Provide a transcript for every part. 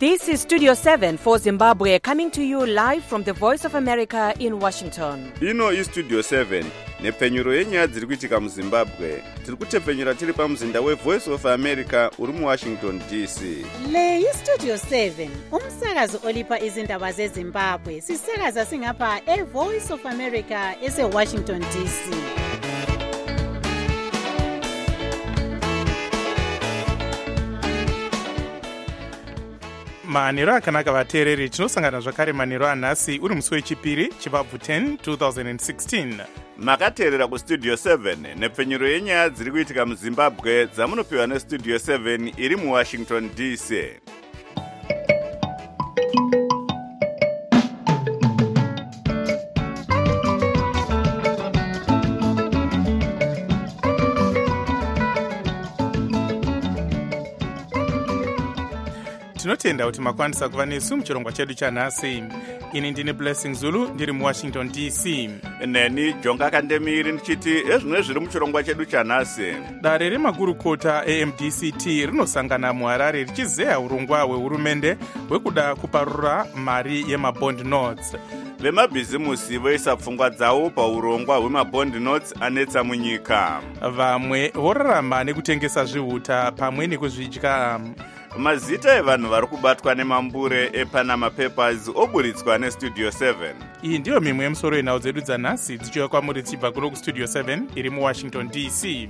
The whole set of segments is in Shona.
This is Studio 7 for Zimbabwe, coming to you live from the Voice of America in Washington. Ino is Studio 7, nepfenyuro yenyaya dziri kuitika muZimbabwe. Tiri kutepfenyura tiri pamuzinda weVoice of America uri muWashington DC. Le iStudio 7, umsakazo olipa izindaba zeZimbabwe. Sisakaza singapha eVoice of America eseWashington DC. manheru akanaka vateereri, tinosangana zvakare manheru anhasi uri musi wechipiri chibabvu 10 2016. Makateerera kuStudio 7 nepfenyuro yenyaya dziri kuitika muZimbabwe dzamunopiwa neStudio 7 iri muWashington DC. Tinotenda kuti makwanisa kuva nesu muchirongwa chedu chanhasi. Ini ndine Blessing Zulu ndiri muWashington DC. Neni Jonga Kandemiri ndichiti ezvimwe zviri muchirongwa chedu chanhasi. Dare remakurukota AMDCT rinosangana muHarare richizeya urongwa hwehurumende hwekuda kuparura mari yemabond notes. Vemabhizimusi voisa pfungwa dzavo paurongwa hwemabond notes anetsa munyika. Vamwe vorarama nekutengesa zvihuta pamwe nekuzvidya. Mazita evanhu vari kubatwa nemambure ePanama Papers oburitswa neStudio 7. Iyi ndiyo mimwe yemusoro yenhau dzedu dzanhasi dzichiuya kwamuri tichibva kuno kuStudio 7 iri muWashington DC.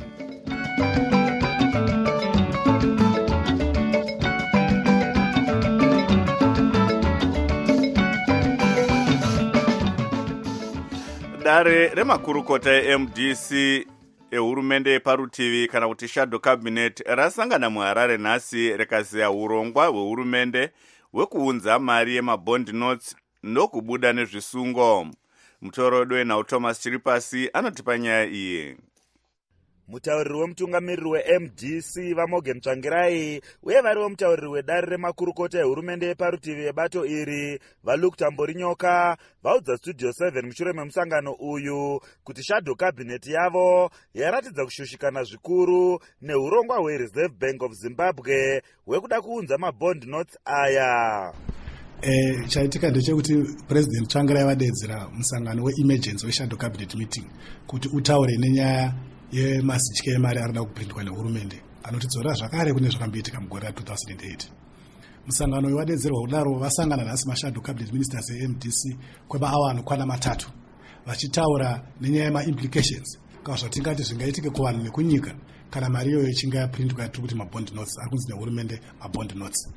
Dare remakurukota eMDC ehurumende yeparutivi kana kuti shadow cabinet rasangana muHarare nhasi rikazeya urongwa hwehurumende hwekuunza mari yemabond notes nokubuda nezvisungo. Mutoro wenhau Thomas Chiripasi anotipa nyaya iyi. Mutauriri wemutungamiriri weMDC Vamoge Mtsvangirai uye variwo mutauriri wedare remakurukota ehurumende yeparutivi yebato iri vaLuke Tamborinyoka vaudza Studio 7 mushure memusangano uyu kuti shadow cabinet yavo yaratidza kushushikana zvikuru neurongwa hweReserve Bank of Zimbabwe hwekuda kuunza mabond notes aya. Chaitika ndechekuti President Tsvangirai vadedzera musangano weemergency weshadow cabinet meeting kuti utaure nenyaya yemasitya emari arida kuprintwa nehurumende anotidzora zvakare kune zvakamboitika mugore ra2008. Musangano uyu wadedzerwa kudaro vasangana nhasi mashadow cabinet ministers eMDC kwemaawa anokwana matatu vachitaura nenyaya yemaimplications kana zvatingati zvingaitike kuvanhu nekunyika kana mari iyoyo ichinge yaprintwa yatiri kuti mabond notes ari kunzi nehurumende mabond notes.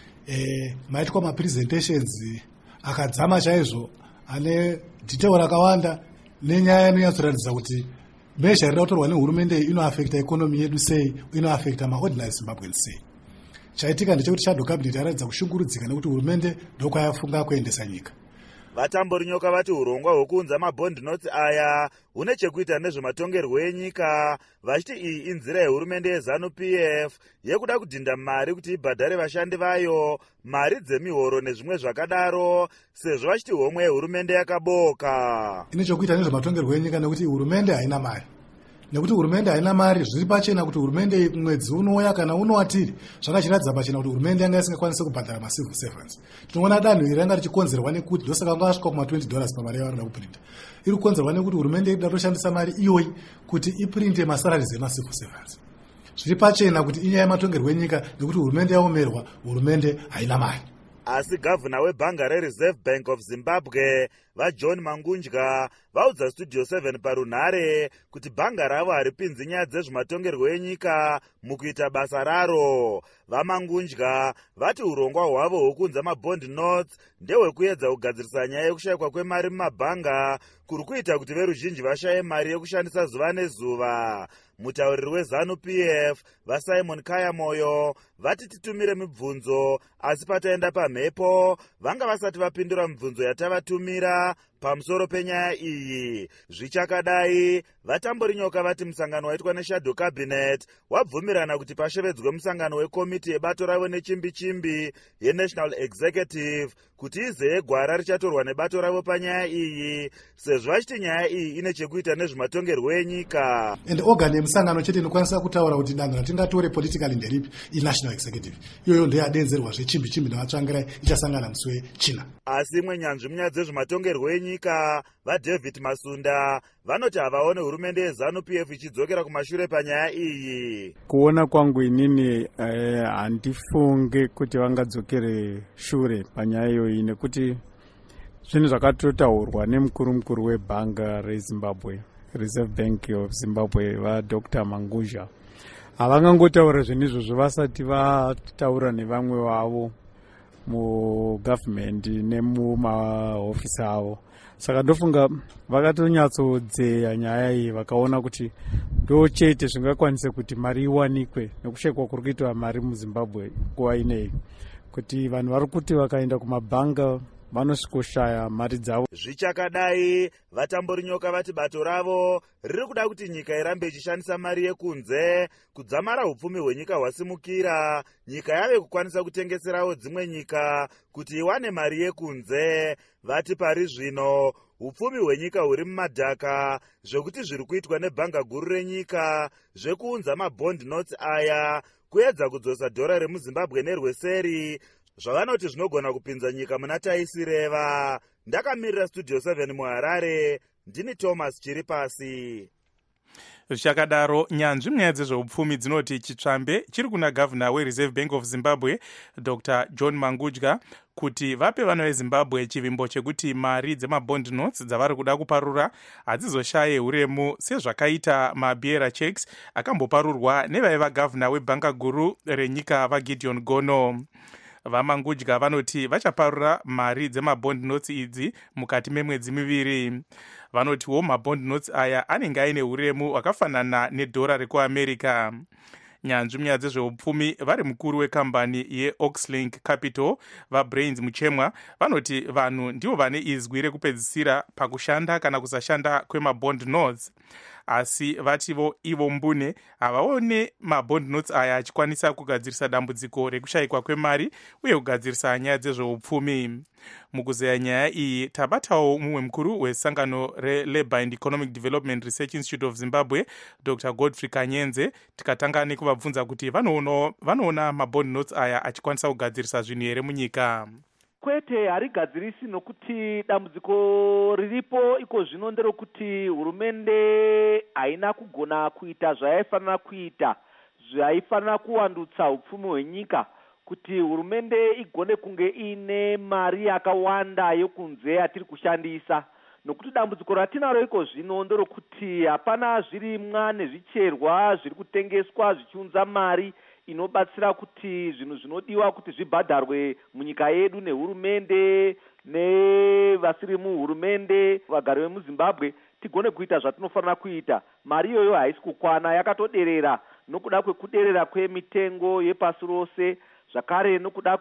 Maitwa mapresentations akadzama chaizvo ane detail rakawanda nenyaya inonyatsoratidza kuti mesha rida kutorwa nehurumende inoafekta ekonomi yedu sei, inoafekta maordinary Zimbabweans sei. Chaitika ndechekuti shadow cabinet yaratidza kushungurudzika nekuti hurumende ndokwayafunga kuendesa nyika. Vatamborinyoka vati urongwa hwekuunza mabond notes aya hune chekuita nezvematongerwo enyika, vachiti iyi inzira yehurumende yeZANU-PF yekuda kudhinda mari kuti ibhadhare vashandi vayo, mari dzemihoro nezvimwe zvakadaro, sezvo vachiti homwe yehurumende yakaboka. Ine chekuita nezvematongerwo enyika nekuti hurumende haina mari. Nekuti hurumende haina mari, zviri pachena kuti hurumende mwedzi unouya kana unowatiri zvakachiratidza pachena kuti hurumende yanga isingakwanisi kubhadhara macivil servants. Tinoona danho iri ranga richikonzerwa nekuti ndosaka vanga vasvika kuma$20 pamari yavarida kuprinta. Iri kukonzerwa nekuti hurumende irida kushandisa mari iyoyi kuti iprinte masalaries emacivil servants. Zviri pachena kuti inyaya yematongerwo enyika nekuti hurumende yaomerwa, hurumende haina mari. Asi gavana webhanga reReserve Bank of Zimbabwe vaJohn Mangunja vaudza Studio 7 parunhare kuti bhanga ravo haripinzi nyaya dzezvematongerwo enyika mukuita basa raro. VaMangunja vati urongwa hwavo hwokuunza mabond notes ndehwekuedza kugadzirisa nyaya yekushayikwa kwemari mumabhanga kuri kuita kuti veruzhinji vashaye mari yekushandisa zuva nezuva. Mutauriri weZANU-PF vaSimon Kayamoyo vati titumire mibvunzo asi pataenda pamhepo vanga vasati vapindura mibvunzo yatavatumira pamusoro penyaya iyi. Zvichakadai, vatambori nyoka vati musangano waitwa neshadow cabinet wabvumirana kuti pashevedzwe musangano wekomiti yebato ravo nechimbi-chimbi yenational executive kuti izeye gwara richatorwa nebato ravo panyaya iyi, sezvo vachiti nyaya iyi ine chekuita nezvematongerwo enyika. And organ yemusangano chete inokwanisa kutaura kuti danho ratingatore politically nderipi inational executive. Iyoyo ndeyadenzerwa zvechimbi-chimbi navatsvangirai ichasangana musi wechina. Asi imwe nyanzvi munyaya dzezvematongerwo enyika vaDavid Masunda vanoti havaone hurumende yeZANU-PF ichidzokera kumashure panyaya iyi. Kuona kwangu inini handifunge kuti vangadzokere shure panyaya iyoyi nekuti zvinhu zvakatotaurwa nemukuru webhanga reZimbabwe, Reserve Bank of Zimbabwe, vaDr. Manguzha. Havangangotaura zvinhu izvozvo vasati vataura nevamwe vavo mugovernment nemumahofisi avo. Saka ndofunga vakatonyatsodzea nyaya iyi vakaona kuti ndo chete zvingakwanise kuti mari iwanikwe nekushekwa kuri kuitwa mari muZimbabwe nguva ineyi, kuti vanhu vari kuti vakaenda kumabhanga vanosvikoshaya mari dzavo. Zvichakadai, vatambori nyoka vati bato ravo riri kuda kuti nyika irambe ichishandisa mari yekunze kudzamara upfumi hwenyika hwasimukira, nyika yave kukwanisa kutengeserawo dzimwe nyika kuti iwane mari yekunze. Vati pari zvino upfumi hwenyika huri mumadhaka, zvekuti zviri kuitwa nebhanga guru renyika zvekuunza mabond notes aya kuedza kudzosa dhora remuZimbabwe nerweseri, zvavanoti zvinogona kupinza nyika muna taisireva. Ndakamirira Studio 7 muHarare, ndini Thomas Chiripasi. Zvichakadaro, nyanzvi munyaya dzezveupfumi dzinoti chitsvambe chiri kuna gavhuna weReserve Bank of Zimbabwe Dr. John Mangudya kuti vape vana veZimbabwe chivimbo chekuti mari dzemabond notes dzavari kuda kuparura hadzizoshaye uremu sezvakaita mabearer checks akamboparurwa nevaiva gavhuna webhanga guru renyika vaGideon Gono. VaMangudya vanoti vachaparura mari dzemabond notes idzi mukati memwedzi miviri. Vanotiwo mabond notes aya anenge aine uremu hwakafanana nedhora rekuAmerica. Nyanzvi munyaya dzezveupfumi vari mukuru wekambani yeOxlink Capital vaBrains Muchemwa vanoti vanhu ndivo vane izwi rekupedzisira pakushanda kana kusashanda kwemabond notes. Asi vativo ivo mbune havaone mabond notes aya achikwanisa kugadzirisa dambudziko rekushayikwa kwemari uye kugadzirisa nyaya dzezveupfumi. Mukuzeya nyaya iyi tabatawo mumwe mukuru wesangano reLabour and Economic Development Research Institute of Zimbabwe Dr. Godfrey Kanyenze, tikatanga nekuvabvunza kuti vanoona mabond notes aya achikwanisa kugadzirisa zvinhu here munyika. Kwete harigadzirisi nokuti dambudziko riripo iko zvino nderokuti hurumende haina kugona kuita zvayaifanira kuita, zvaifanira kuwandutsa upfumi hwenyika kuti hurumende igone kunge ine mari yakawanda yokunze yatiri kushandisa. Nokuti dambudziko ratinaro iko zvino nderokuti hapana zvirimwa nezvicherwa zviri kutengeswa zvichiunza mari inobatsira kuti zvinhu zvinodiwa kuti zvibhadharwe munyika yedu nehurumende nevasiri muhurumende vagari vemuZimbabwe tigone kuita zvatinofanira kuita. Mari iyoyo haisi kukwana, yakatoderera nokuda kwekuderera kwemitengo yepasi rose, zvakare nokuda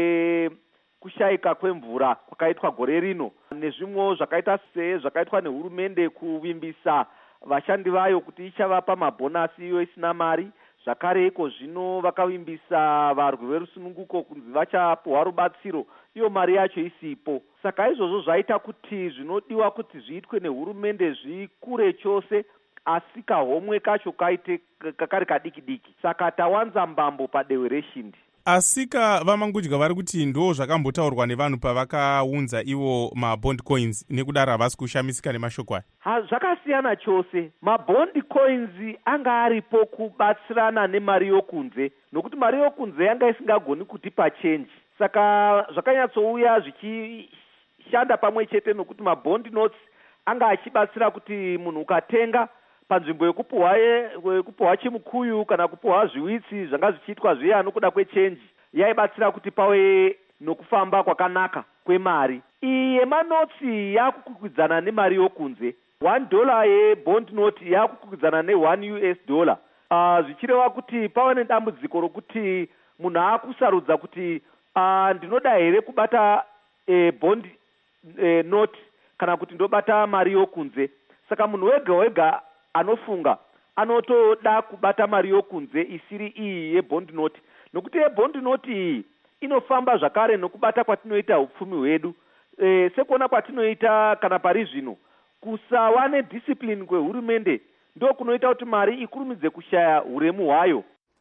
kwekushayika kwemvura kwakaitwa gore rino, nezvimwewo zvakaita zvakaitwa nehurumende kuvimbisa vashandi vayo kuti ichavapa mabhonasi iyo isina mari. Zvakare iko zvino vakavimbisa varwi verusununguko kunzi vachapuwa rubatsiro, iyo mari yacho isipo. Saka izvozvo zvaita kuti zvinodiwa kuti zviitwe nehurumende zvikure chose, asi kahomwe kacho kaite kakari kadiki-diki. Saka tawanza mbambo padehwe reshindi. Asika vaMangudya vari kuti ndo zvakambotaurwa nevanhu pavakaunza ivo mabond coins, nekudaro havasi kushamisika nemashoko aya. Zvakasiyana chose. Mabond coins anga aripo kubatsirana nemari yokunze, nokuti mari yokunze yanga isingagoni kutipa change. Saka zvakanyatsouya zvichishanda pamwe chete nokuti mabond notes anga achibatsira kuti munhu ukatenga panzvimbo yekupuhwa chimukuyu kana kupuhwa zviwitsi zvanga zvichiitwa zviya nokuda kwechenji, yaibatsira kuti pave nokufamba kwakanaka kwemari. Iyi yemanotsi yakukwikwidzana nemari yokunze. $1 yebond note yakukwikwidzana ne$1 US. Zvichireva kuti pave nedambudziko rokuti munhu akusarudza kuti ndinoda here kubata bond note kana kuti ndobata mari yokunze. Saka munhu wega wega anofunga anotoda kubata mari yokunze isiri iyi yebond note, nokuti yebond note iyi inofamba zvakare nokubata kwatinoita upfumi hwedu. Sekuona kwatinoita kana pari zvino, kusawa nediscipline kwehurumende ndo kunoita kuti mari ikurumidze kushaya uremu hwayo.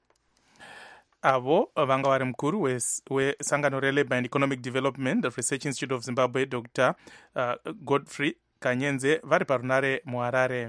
Avo vanga vari mukuru wesangano reLabour and Economic Development Research Institute of Zimbabwe, Dr. Godfrey Kanyenze, vari parunare muHarare.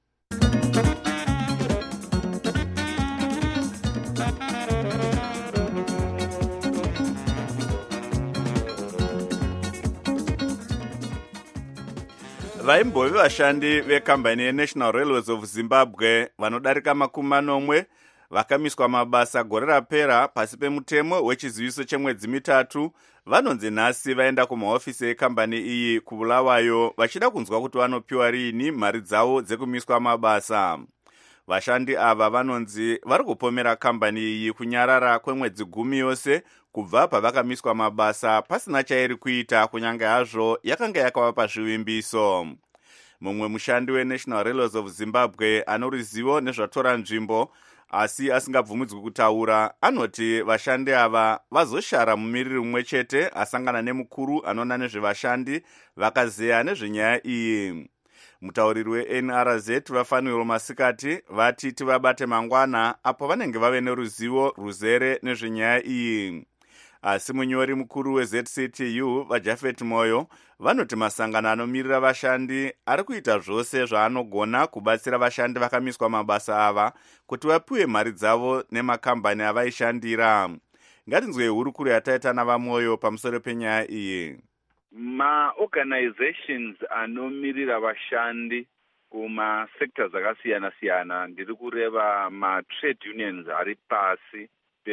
Vaimbovi vashandi vekambani yeNational Railways of Zimbabwe vanodarika 40 vakamiswa mabasa gore rapera pasi pemutemo wechiziviso chemwedzi mitatu vanonzi nhasi vaenda kumahofisi ekambani iyi kuBulawayo vachida kunzwa kuti vanopiwa rini mari dzavo dzekumiswa mabasa. Vashandi ava vanonzi vari kupomera kambani iyi kunyarara kwemwedzi 10 yose kubva pavakamiswa mabasa pasina chairi kuita, kunyange hazvo yakanga yakavapa zvivimbiso. Mumwe mushandi weNational Railways of Zimbabwe ano ruzivo nezvatora nzvimbo asi asingabvumidzwi kutaura anoti vashandi ava vazoshara mumiriri mumwe chete asangana nemukuru anona nezvevashandi vakazeya nezvenyaya iyi. Mutauriri weNRZ vafaniro masikati vati tivabate mangwana apo vanenge vave neruzivo ruzere nezvenyaya iyi. Asi munyori mukuru weZCTU vaJafet Moyo vanoti masangano anomirira vashandi ari kuita zvose zvaanogona kubatsira vashandi vakamiswa mabasa ava kuti vapiwe mari dzavo nemakambani avaishandira. Ngatinzwe hurukuru yataita navaMoyo pamusoro penyaya iyi. Ma-organizations anomirira vashandi kuma-sectors akasiyana-siyana, ndiri kureva ma-trade unions ari pasi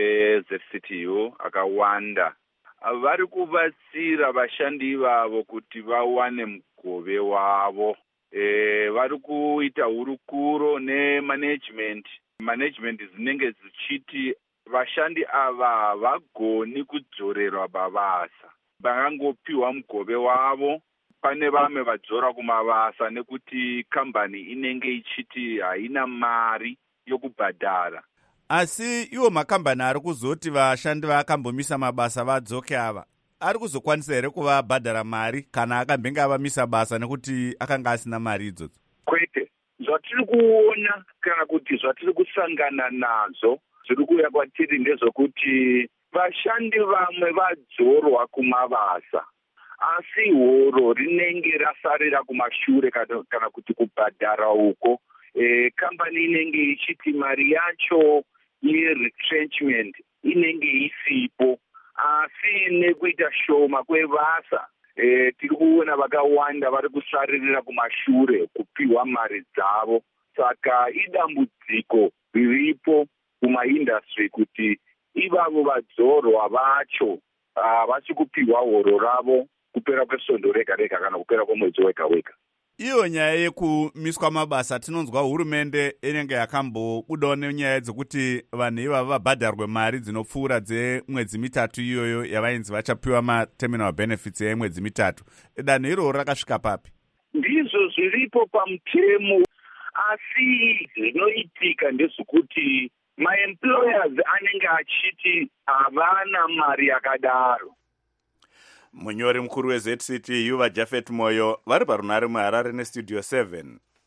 peZCTU akawanda, vari kubatsira vashandi ivavo kuti vawane mugove wavo. Vari kuita hurukuro nemanagement dzinenge dzichiti vashandi ava vagoni kudzorerwa bavasa, vangangopiwa mugove wavo. Pane vamwe vadzora kumabasa nekuti kambani inenge ichiti haina mari yokubhadhara. Asi iwo makambani ari kuzoti vashandi vakambomisa mabasa vadzoke ava ari kuzokwanisa here kuvabhadhara mari kana akambenge avamisa basa nekuti akanga asina mari idzodzo? Kwete, zvatiri kuona kana kuti zvatiri kusangana nazo zviri kuuya kwatiri ndezvokuti vashandi vamwe vadzorwa kumabasa asi horo rinenge rasarira kumashure kana kuti kubhadhara uko. Kambani inenge ichiti mari yacho ye-retrenchment inenge isipo, asi nekuita shoma kwebasa tiri kuona vakawanda vari kusaririra kumashure kupiwa mari dzavo. Saka idambudziko riripo kumaindastry kuti ivavo vadzorwa vacho havasi kupiwa horo ravo kupera kwesondo rega rega kana kupera kwemwedzi wega wega. Iyo nyaya yekumiswa mabasa tinonzwa hurumende inenge yakambobudawo nenyaya dzekuti vanhu ivava vabhadharwe mari dzinopfuura dzemwedzi mitatu iyoyo yavainzi vachapiwa materminal benefits yemwedzi mitatu. Danho iroro rakasvika papi? Ndizvo zviripo pamutemo, asi zvinoitika ndezvokuti maemployers anenge achiti havana mari yakadaro. Munyori mukuru weZCTU vaJafet Moyo vari parunare muHarare neStudio 7.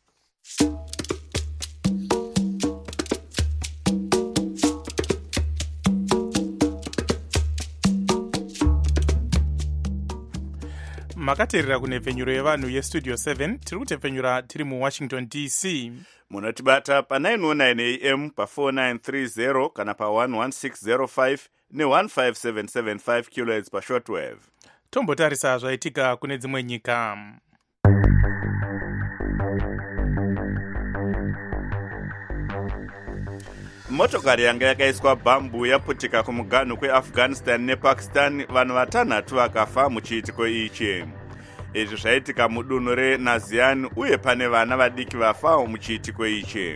Makateerera kunhepfenyuro yevanhu yeStudio 7. Tiri kutepfenyura tiri muWashington DC. Munotibata pa909 AM pa4930 kana pa11605 ne15775 kHz pashortwave. Tombotarisa zvaitika kune dzimwe nyika. Motokari yanga yakaiswa bhambu yaputika kumuganhu kweAfghanistan nePakistan, vanhu vatanhatu vakafa muchiitiko ichi. Izvi zvaitika mudunhu reNazian uye pane vana vadiki vafa muchiitiko ichi.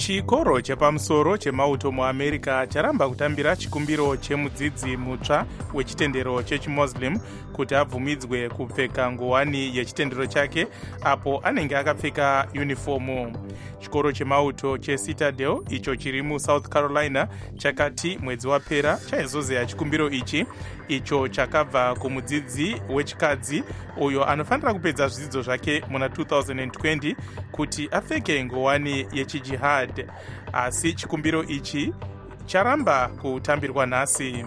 chikoro chepamusoro chemauto muamerica charamba kutambira chikumbiro chemudzidzi mutsva wechitendero chechimuslim kuti abvumidzwe kupfeka nguwani yechitendero chake apo anenge akapfeka yunifomu. Chikoro chemauto cheCitadel icho chiri muSouth Carolina chakati mwedzi wapera chaizozeya chikumbiro icho chakabva kumudzidzi wechikadzi uyo anofanira kupedza zvidzidzo zvake muna 2020 kuti apfeke nguwani yechijihad, asi chikumbiro ichi charamba kutambirwa nhasi.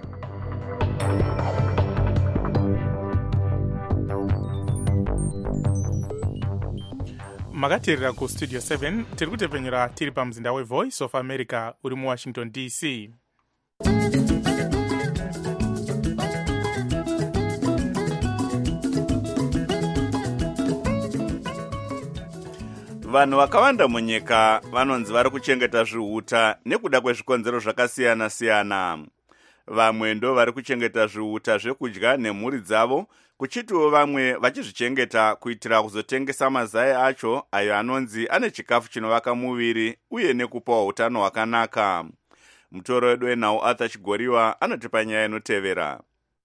Makateerera kustudio 7 tiri kutepenyera tiri pamzinda weVoice of America uri muWashington DC. Vanhu vakawanda munyika vanonzi vari kuchengeta zvihuta nekuda kwezvikonzero zvakasiyana-siyana. Vamwe ndo vari kuchengeta zvihuta zvekudya nemhuri dzavo, kuchitiwo vamwe vachizvichengeta kuitira kuzotengesa mazai acho ayo anonzi ane chikafu chinovaka muviri uye nekupawo utano hwakanaka. Mutoro wedu wenhau Arthur Chigoriwa anotipa nyaya inotevera.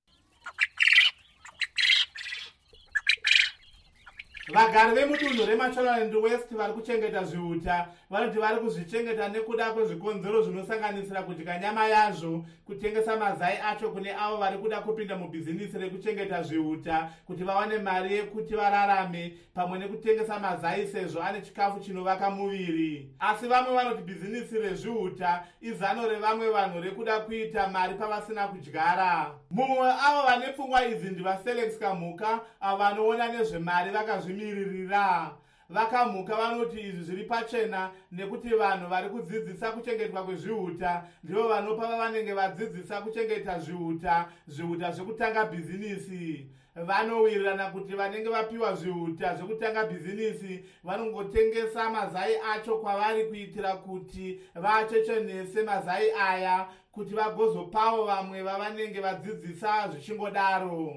Vagari vemudunhu reMashonaland West vari kuchengeta zvihuta vanoti vari kuzvichengeta nekuda kwezvikonzero zvinosanganisira kudya nyama yazvo, kutengesa mazai acho kune avo vari kuda kupinda mubhizinisi rekuchengeta zvihuta kuti vawane mari yekuti vararame, pamwe nekutengesa mazai sezvo ane chikafu chinovaka muviri. Asi vamwe vanoti bhizinisi rezvihuta izano revamwe vanhu rekuda kuita mari pavasina kudyara. Mumwe avo vane pfungwa idzi ndivaSelex Kamuka, avo vanoona nezvemari vakazvimiririra. Vakamuka vanoti izvi zviri pachena nekuti vanhu vari kudzidzisa kuchengetwa kwezvihuta ndivo vanopa vavanenge vadzidzisa kuchengeta zvihuta zvekutanga bhizinisi. Vanowirirana kuti vanenge vapiwa zvihuta zvekutanga bhizinisi vanongotengesa mazai acho kwavari kuitira kuti vachechenese mazai aya kuti vagozopawo vamwe vavanenge vadzidzisa zvichingodaro.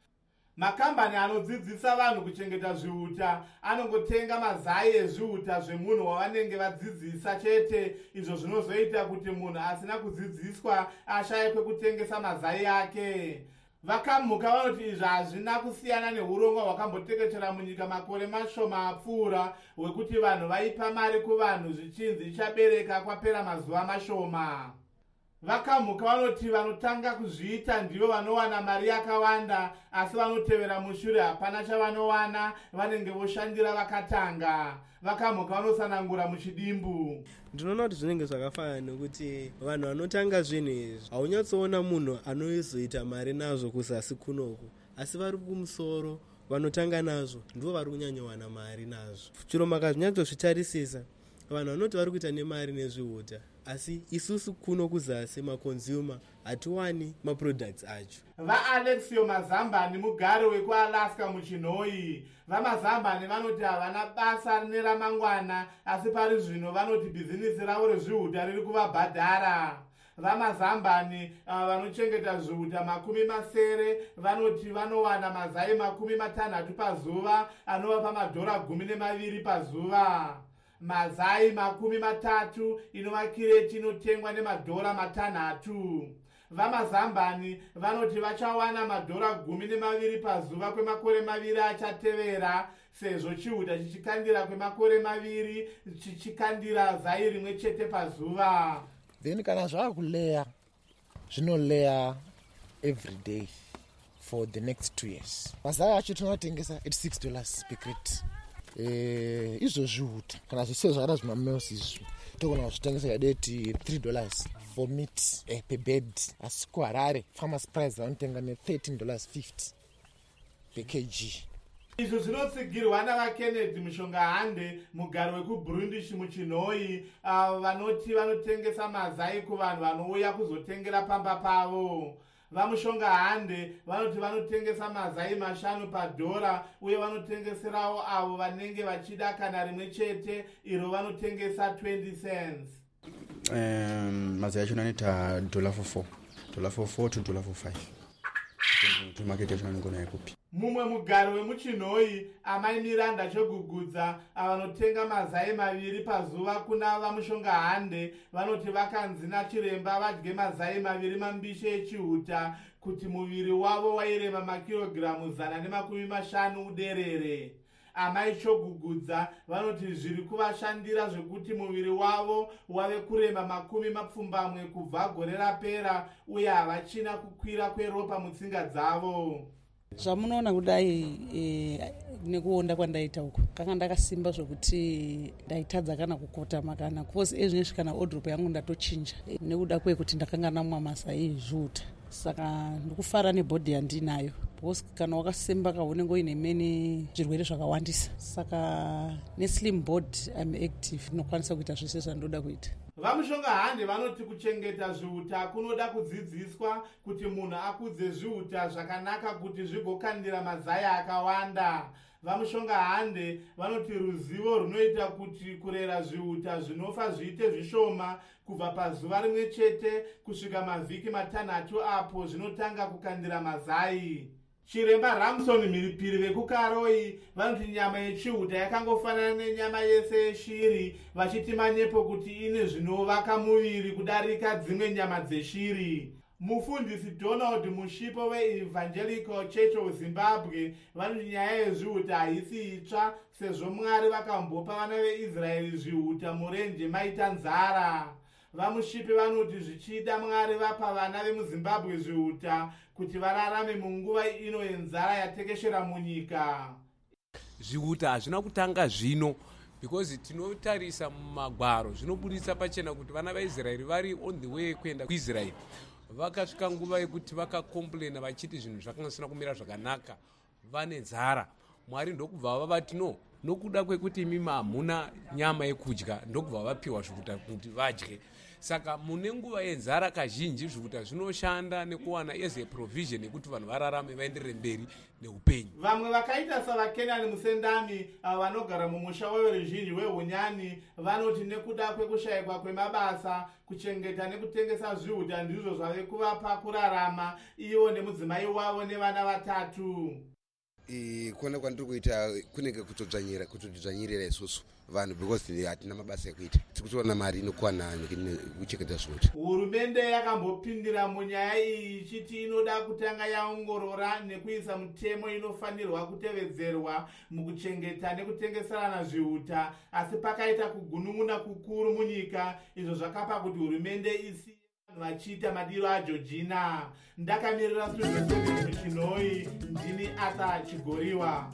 Makambani anodzidzisa vanhu kuchengeta zvihuta anongotenga mazai ezvihuta zvemunhu wavanenge vadzidzisa chete, izvo zvinozoita kuti munhu asina kudzidziswa ashaye kwekutengesa mazai ake. Vakamuka vanoti izvi hazvina kusiyana neurongwa hwakambotekeshera munyika makore mashoma apfuura hwekuti vanhu vaipa mari kuvanhu zvichinzi ichabereka kwapera mazuva mashoma. Vakamuka vanoti vanotanga kuzviita ndivo vanowana mari yakawanda, asi vanotevera mushure hapana chavanowana, vanenge voshandira vakatanga. Vakamuka vanosanangura muchidimbu. Ndinoona kuti zvinenge zvakafanana nekuti vanhu vanotanga zvinhu izvi haunyatsoona munhu anozoita mari nazvo kuzasi kunoku, asi vari kumusoro vanotanga nazvo ndivo vari kunyanyowana mari nazvo. Chiro makazvinyatsozvitarisisa vanhu vanoti vari kuita nemari nezvihuta, asi isusu kuno kuzasi makonsumer hatiwani maproducts acho. VaAlexio Mazambani mugari wekuAlaska muchinhoi. VaMazambani vanoti havana basa neramangwana, asi pari zvino vanoti bhizinisi ravo rezvihuta riri kuvabhadhara. VaMazambani vanochengeta zvihuta 70 vanoti vanowana mazai 60 pazuva anovapa $12 pazuva. Mazai 30 inova kireti inotengwa $6. VaMazambani vanoti vachawana $12 pazuva kwemakore 2 achatevera, sezvo chihuta chichikandira kwemakore 2 chichikandira zai rimwe chete pazuva. Then kana zvakuleya zvinoleya every day for the next 2 years. Mazai acho tinotengesa at $6 per crate. Izvo zvihuta kana zviseo zvakada zvimamels izvi togona kuzvitengesa yadeti $3 for meat per bed, asi kuHarare farmers price vanotenga ne$13.50 per kg. Izvo zvinotsigirwa navaKennedy Mushongahande, mugari wekuBurundish muchinhoi, vanoti vanotengesa mazai kuvanhu vanouya kuzotengera pamba pavo. VaMushongahande vanoti vanotengesa mazai 5 padhora uye vanotengeserawo avo vanenge vachida kana rimwe chete, iro vanotengesa 20 cents. Mazai acho anoita $4 to $5. Market yacho anogona kupi. mumwe mugari wemuchinhoi amai miranda chogugudza avanotenga mazai 2 pazuva kuna vamushonga hande vanoti vakanzi nachiremba vadye mazai 2 mambishe echihuta kuti muviri wavo wairema makirogiramu 150 uderere. Amai chogugudza vanoti zviri kuvashandira zvekuti muviri wavo wave kurema 20 kubva gore rapera uye havachina kukwira kweropa mutsinga dzavo. Zvamunoona kudai nekuonda kwandaita uko kanga ndakasimba zvokuti ndaitadza kana kukotama kana kozi ezvinezvi kana odrop yangu ndatochinja nekuda kwekuti ndakanga namwa mazai ezviuta. Saka ndikufara nebhodhi yandinayo because kana wakasimba kaunenge uine mene zvirwere zvakawandisa. Saka neslim board I'm active ndinokwanisa kuita zvese zvandoda kuita. Vamushonga hande vanoti kuchengeta zvihuta kunoda kudzidziswa kuti munhu akudze zvihuta zvakanaka kuti zvigokandira mazai akawanda. Vamushonga hande vanoti ruzivo runoita kuti kurera zvihuta zvinofa zviite zvishoma kubva pazuva rimwe chete kusvika mavhiki 6 apo zvinotanga kukandira mazai. Chiremba Ramson Mhiripiri vekukaroi vanoti nyama yechihuta yakangofanana nenyama yese yeshiri vachiti manyepo kuti ine zvinovaka muviri kudarika dzimwe nyama dzeshiri. Mufundisi Donald Mushipo weEvangelical Church of Zimbabwe vanoti nyaya yezvihuta haisi itsva sezvo Mwari vakambopa vana veIsraeri zvihuta murenje maita nzara. Vamushipi vanoti zvichida Mwari vapa vana vemuZimbabwe zvihuta kuti vararame munguva ino yenzara yatekeshera munyika. Zvihuta hazvina kutanga zvino because tinotarisa mumagwaro zvinobudisa pachena kuti vana vaIsraeri vari on the way kuenda kuIsraeri. Vakasvika nguva yekuti vakakomplaina vachiti zvinhu zvakanga zvisina kumira zvakanaka vane nzara. Mwari ndokubva vavati no nokuda kwekuti imi hamuna nyama yekudya ndokubva vapiwa zvihuta kuti vadye. Saka mune nguva yenzara kazhinji zvihuta zvinoshanda nekuwana as a provision yekuti vanhu vararame vaenderere mberi neupenyu. Vamwe vakaita savaKenani Musendami vanogara mumusha weveruzhinji wehunyani vanoti nekuda kwekushayikwa kwemabasa kuchengeta nekutengesa zvihuta ndizvo zvave kuvapa kurarama ivo nemudzimai wavo nevana 3. Kuona kwandiri kuita kunenge kutodzvanyirira isusu vanhu because hatina mabasa ekuita tikutoona mari inokwana nekuchengeta zvihuta. Hurumende yakambopindira munyaya iyi ichiti inoda kutanga yaongorora nekuisa mutemo inofanirwa kutevedzerwa mukuchengeta nekutengeserana zvihuta asi pakaita kugunun'una kukuru munyika izvo zvakapa kuti hurumende isi vachiita madiro aJorgina. Ndakamirira studio 7 muchinhoi ndini Arthur Chigoriwa.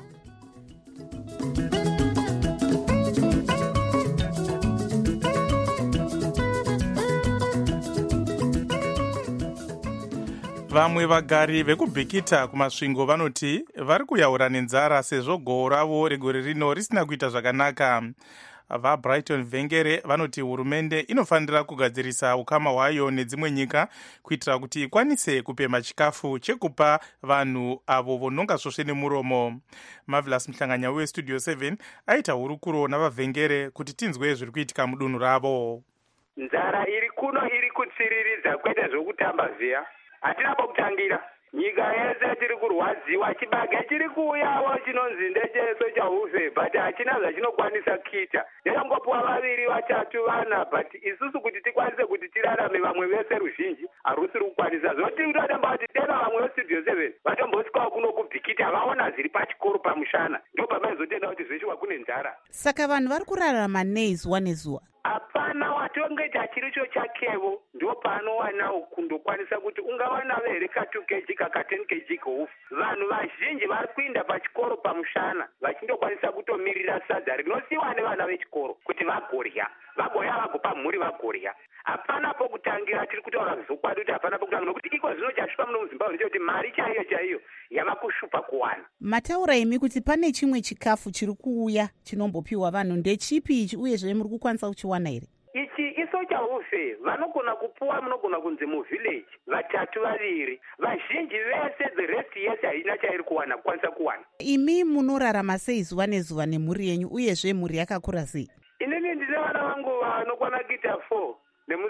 Vamwe vagari vekubhikita kumasvingo vanoti vari kuyaura nenzara sezvo gohwo ravo regore rino risina kuita zvakanaka. VaBrighton Vengere vanoti hurumende inofanira kugadzirisa ukama hwayo nedzimwe nyika kuitira kuti ikwanise kupema chikafu chekupa vanhu avo vononga svosve nemuromo. Marvelous Mhlanganya weStudio 7 aita hurukuro navaVengere kuti tinzwe zviri kuitika mudunhu ravo. Nzara iri kuno iri kutsiriridza kwete zvokutamba vhiya. Hatina pokutangira. Nyika yese tiri kurwadziwa chibage chiri kuuyawo chinonzi ndecheso chahufe but hachina zvachinokwanisa kuita. Ndekangopuwa 2 3 vana but isusu kuti tikwanise kuti tirarame vamwe vese ruzhinji harusiri kukwanisa. Zvoti ndodamba kuti tena vamwe veStudio 7 vatombosvikawo kuno kubhikita vaona zviri pachikoro pamushana ndopamaizotenda kuti zveshuwa kune nzara. Saka vanhu vari kurarama nei zuva nezuva? Hapana watongeta chiricho chakevo ndo panowana kundokwanisa kuti ungawana here ka 2 kg ka 10 kg kofu. Vanhu vazhinji vari kuinda pachikoro pamushana vachindokwanisa kutomirira sadza rinosiwa nevana vechikoro kuti vagorya vagopa mhuri vagorya. Hapana pokutangira tiri kutaura zvokwadi kuti hapana pokutangira nokuti iko zvino chashupa muno muZimbabwe ndechekuti mari chaiyo yava kushupa kuwana. Mataura imi kuti pane chimwe chikafu chiri kuuya chinombopiwa vanhu ndechipi ichi uyezve muri kukwanisa kuchiwana here? Ichi iso chahufe vanogona kupuwa munogona kunzi muvillage 3 2 vazhinji vese the rest yese haina chairi kuwana kukwanisa kuwana. Imi munorarama sei zuva nezuva nemhuri yenyu uyezve mhuri yakakura sei? Inini ndine vana vangu vanokwana kuita 4 nemudzimai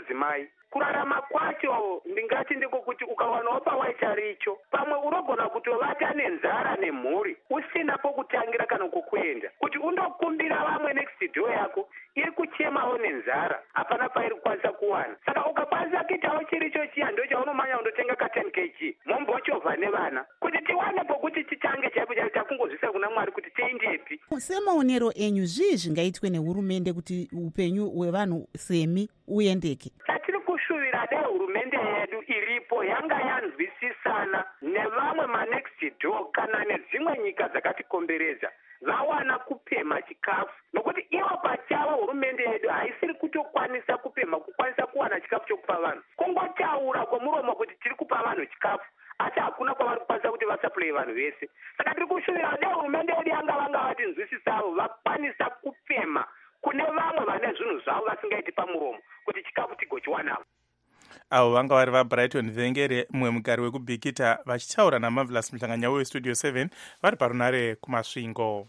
madzimai. Kurarama kwacho ndingati ndiko kuti ukawanawo pawaita richo, pamwe unogona kutovata nenzara nemhuri usina pokutangira kana kokuenda, kuti undokumbira vamwe next door yako iri kuchemawo nenzara, hapana pairi kukwanisa kuwana. Saka ukakwanisa kuitawo chiricho chiya ndo chaunomanya undotenga ka 10 kg mombochovha nevana kuti tiwane pokuti titange chaipo chaipo takungozvisa kuna Mwari kuti tiendepi. Semaonero enyu zvii zvingaitwe nehurumende kuti upenyu hwevanhu semi uendeke? Kushuvira dai hurumende yedu iripo yanga yanzwisisana nevamwe manext door kana nedzimwe nyika dzakatikomberedza vawana kupema chikafu, nokuti ivo pachavo hurumende yedu haisiri kutokwanisa kupema kukwanisa kuwana chikafu chokupa vanhu. Kungotaura kwemuromo kuti tiri kupa vanhu chikafu asi hakuna kwavari kukwanisa kuti vasaplai vanhu vese. Saka tiri kushuvira dai hurumende yedu yanga vanga vatinzwisisavo vakwanisa kupema kune vamwe vane zvinhu zvavo vasingaiti pamuromo kuti chikafu tigochiwanawo. Avo vanga vari vaBrighton Vengere, mumwe mugari wekubhikita, vachitaura naMarvelous Mhlanganya weStudio 7 vari parunare kumasvingo.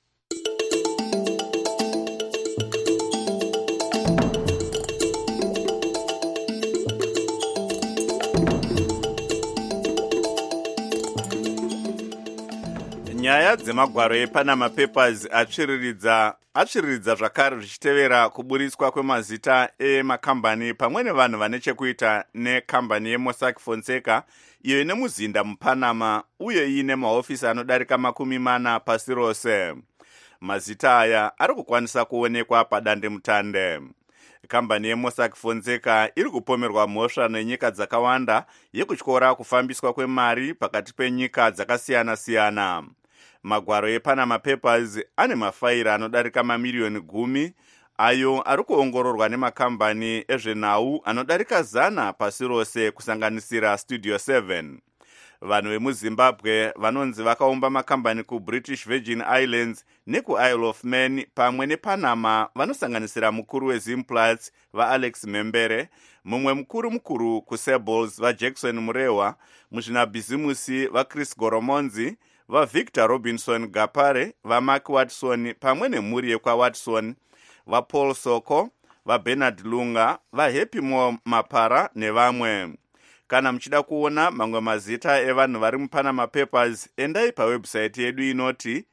Nyaya dzemagwaro ePanama Papers atsviriridza zvakare zvichitevera kuburiswa kwemazita emakambani pamwe nevanhu vane chekuita nekambani yeMossack Fonseca iyo ine muzinda muPanama uye ine mahofisi anodarika 40 pasi rose. Mazita aya ari kukwanisa kuonekwa padandemutande. Kambani yeMossack Fonseca iri kupomerwa mhosva nenyika dzakawanda yekutyora kufambiswa kwemari pakati penyika dzakasiyana-siyana. Magwaro ePanama Papers ane mafaira anodarika mamiliyoni 10 ayo ari kuongororwa nemakambani ezvenhau anodarika 100 pasi rose kusanganisira Studio 7. Vanhu vemuZimbabwe vanonzi vakaumba makambani kuBritish Virgin Islands nekuIsle of Man pamwe nePanama vanosanganisira mukuru weZimplats vaAlex Membere, mumwe mukuru kuSables vaJackson Murewa, muzvinabhizimusi vaChris Goromonzi, vaVictor Robinson Gapare, vaMark Watson pamwe nemhuri yekwaWatson, vaPaul Soko, vaBernard Lunga, vaHappy Mapara nevamwe. Kana muchida kuona mamwe mazita evanhu vari muPanama Papers, endai pawebsite yedu inoti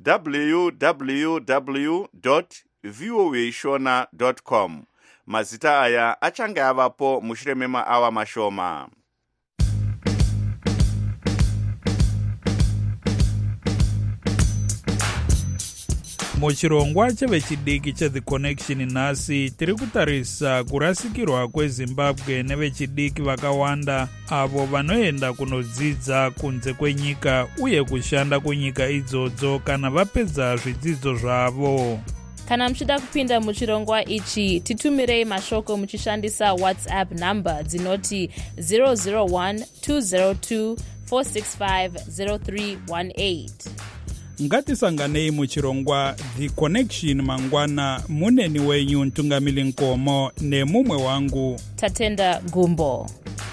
www.voashona.com. Mazita aya achange avapo mushure memaawa mashoma. Muchirongwa chevechidiki cheThe Connection nhasi tiri kutarisa kurasikirwa kweZimbabwe nevechidiki vakawanda avo vanoenda kunodzidza kunze kwenyika uye kushanda kunyika idzodzo kana vapedza zvidzidzo zvavo. Kana muchida kupinda muchirongwa ichi, titumirei mashoko muchishandisa WhatsApp number dzinoti 001-202-465-0318. Ngatisanganei muchirongwa The Connection mangwana, muneni wenyu Ntungamili Nkomo nemumwe wangu Tatenda Gumbo.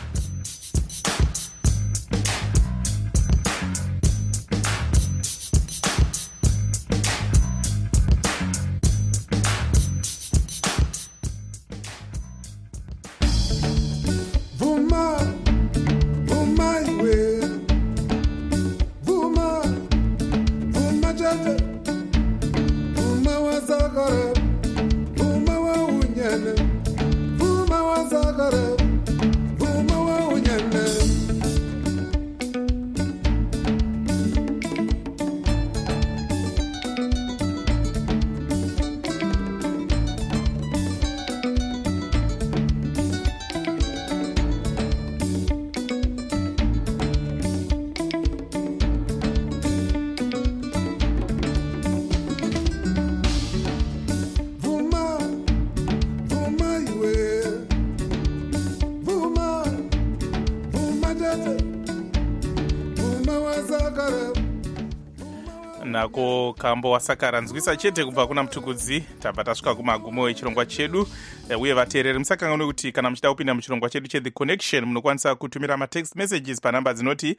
nako kambo wasakara nzwisa chete kubva kuna Mtukudzi. Tabva tasvika kumagumo echirongwa chedu, uye vateereri musakanganwe kuti kana muchida kupinda muchirongwa chedu cheThe Connection munokwanisa kutumira matext messages panhamba dzinoti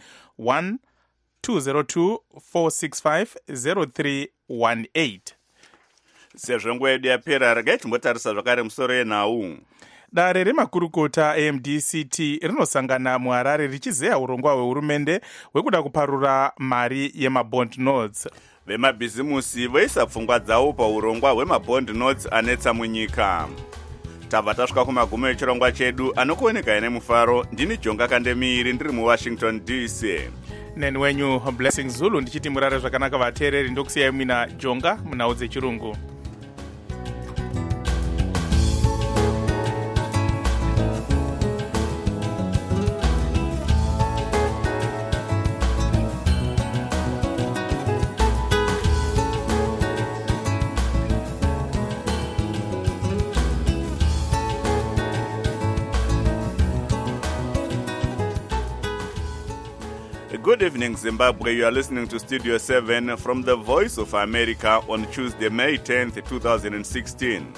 120246500318. Sezvo nguva yedu yapera, regai timbotarisa zvakare musoro yenhau. Dare remakurukota AMDCT rinosangana muHarare richizeya urongwa hwehurumende hwekuda kuparura mari yemabond notes. Vemabhizimusi voisa pfungwa dzavo paurongwa hwemabond notes anetsa munyika. Tabva tasvika kumagumo echirongwa chedu, anokuoneka nemufaro. Ndini Jonga Kandemiri, ndiri muWashington DC. Neni wenyu Blessing Zulu, ndichiti murare zvakanaka vateereri. Ndokusiyai mina Jonga munhau dzechirungu. Good evening, Zimbabwe. You are listening to Studio 7 from the Voice of America on Tuesday, May 10th, 2016.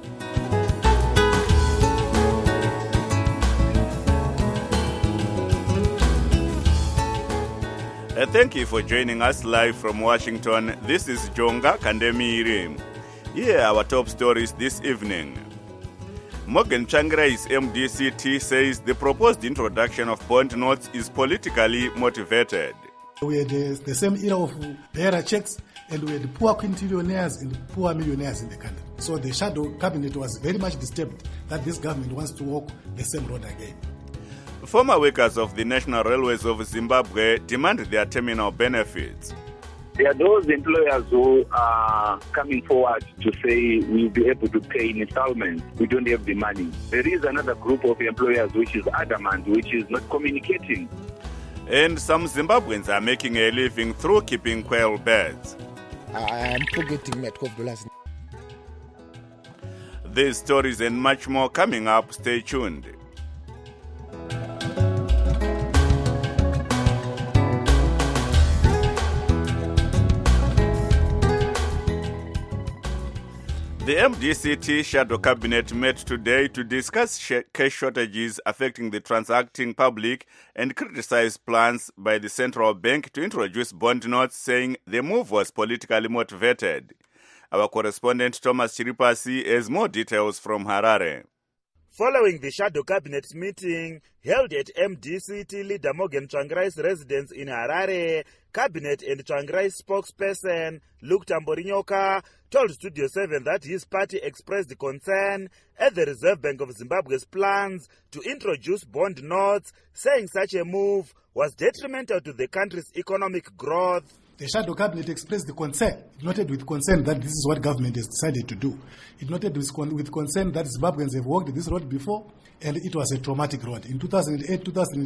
Thank you for joining us live from Washington. This is Jonga Kandemiri. Here are our top stories this evening. Morgan Tsvangirai's MDCT says the proposed introduction of bond notes is politically motivated. We had the same era of bearer checks, and we had poor quintillionaires and poor millionaires in the country. So the shadow cabinet was very much disturbed that this government wants to walk the same road again. Former workers of the National Railways of Zimbabwe demand their terminal benefits. There are those employers who are coming forward to say we'll be able to pay in installments. We don't have the money. There is another group of employers which is adamant, which is not communicating. And some Zimbabweans are making a living through keeping quail birds. I am forgetting $12. These stories and much more coming up. Stay tuned. The MDCT shadow cabinet met today to discuss cash shortages affecting the transacting public and criticize plans by the central bank to introduce bond notes, saying the move was politically motivated. Our correspondent Thomas Chiripasi has more details from Harare. Following the shadow cabinet meeting held at MDCT leader Morgan Tsvangirai's residence in Harare, cabinet and Tsvangirai's spokesperson Luke Tamborinyoka told Studio 7 that his party expressed concern at the Reserve Bank of Zimbabwe's plans to introduce bond notes, saying such a move was detrimental to the country's economic growth. The shadow cabinet expressed the concern. It noted with concern that this is what government has decided to do. It noted with concern that Zimbabweans have walked this road before, and it was a traumatic road. In 2008,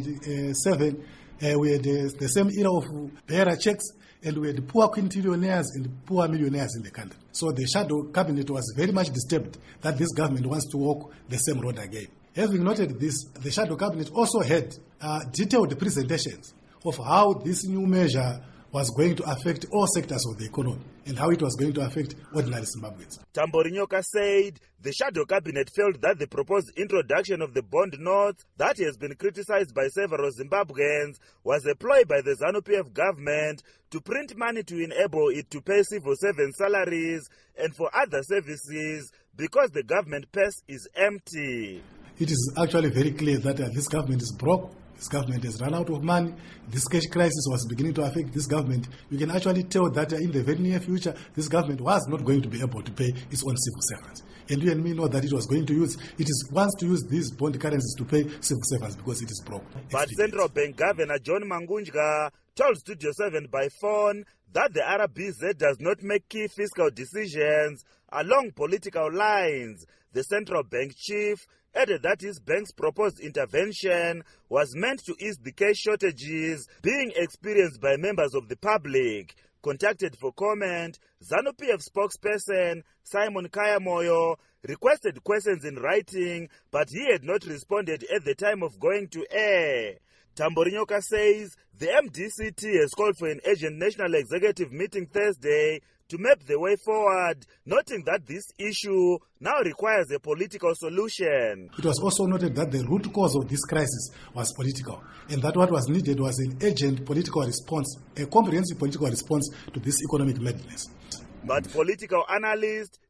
2007, we had the same era of bearer checks, and we had poor quintillionaires and poor millionaires in the country. So the shadow cabinet was very much disturbed that this government wants to walk the same road again. Having noted this, the shadow cabinet also had detailed presentations of how this new measure was going to affect all sectors of the economy and how it was going to affect ordinary Zimbabweans. Tamborinyoka said the shadow cabinet felt that the proposed introduction of the bond notes that has been criticized by several Zimbabweans was a ploy by the ZANU-PF government to print money to enable it to pay civil servant salaries and for other services because the government purse is empty. It is actually very clear that this government is broke. This government has run out of money. This cash crisis was beginning to affect this government. You can actually tell that in the very near future, this government was not going to be able to pay its own civil servants. And you and me know that it wants to use these bond currencies to pay civil servants because it is broke. But Central Bank Governor John Mangunjga told Studio 7 by phone that the RBZ does not make key fiscal decisions along political lines. The central bank chief added that his bank's proposed intervention was meant to ease the cash shortages being experienced by members of the public. Contacted for comment, ZANU-PF spokesperson Simon Kayamoyo requested questions in writing, but he had not responded at the time of going to air. Tamborinyoka says the MDCT has called for an urgent national executive meeting Thursday to map the way forward, noting that this issue now requires a political solution. It was also noted that the root cause of this crisis was political, and that what was needed was an urgent political response, a comprehensive political response to this economic madness. But political analyst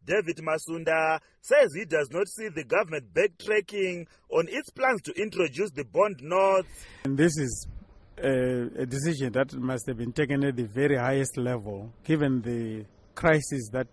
David Masunda, says he does not see the government backtracking on its plans to introduce the bond notes. And this is a decision that must have been taken at the very highest level, given the crisis that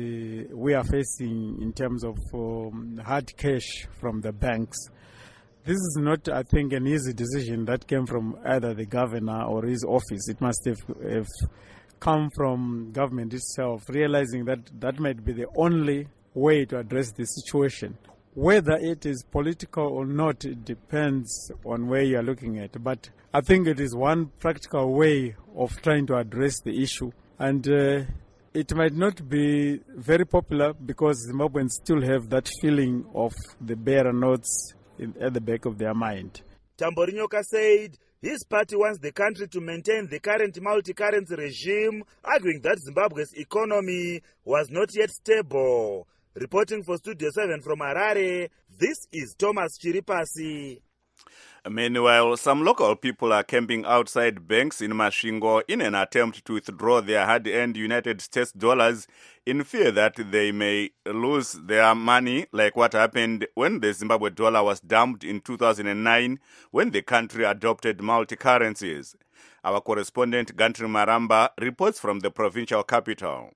we are facing in terms of hard cash from the banks. This is not, I think, an easy decision that came from either the governor or his office. It must have come from government itself, realizing that that might be the only way to address the situation. Whether it is political or not, it depends on where you are looking at. But I think it is one practical way of trying to address the issue. And it might not be very popular because Zimbabweans still have that feeling of the bearer notes at the back of their mind. Tamborinyoka said his party wants the country to maintain the current multi-currency regime, arguing that Zimbabwe's economy was not yet stable. Reporting for Studio 7 from Harare, this is Thomas Chiripasi. Meanwhile, some local people are camping outside banks in Masvingo in an attempt to withdraw their hard-earned United States dollars in fear that they may lose their money, like what happened when the Zimbabwe dollar was dumped in 2009 when the country adopted multi-currencies. Our correspondent Gantri Maramba reports from the provincial capital.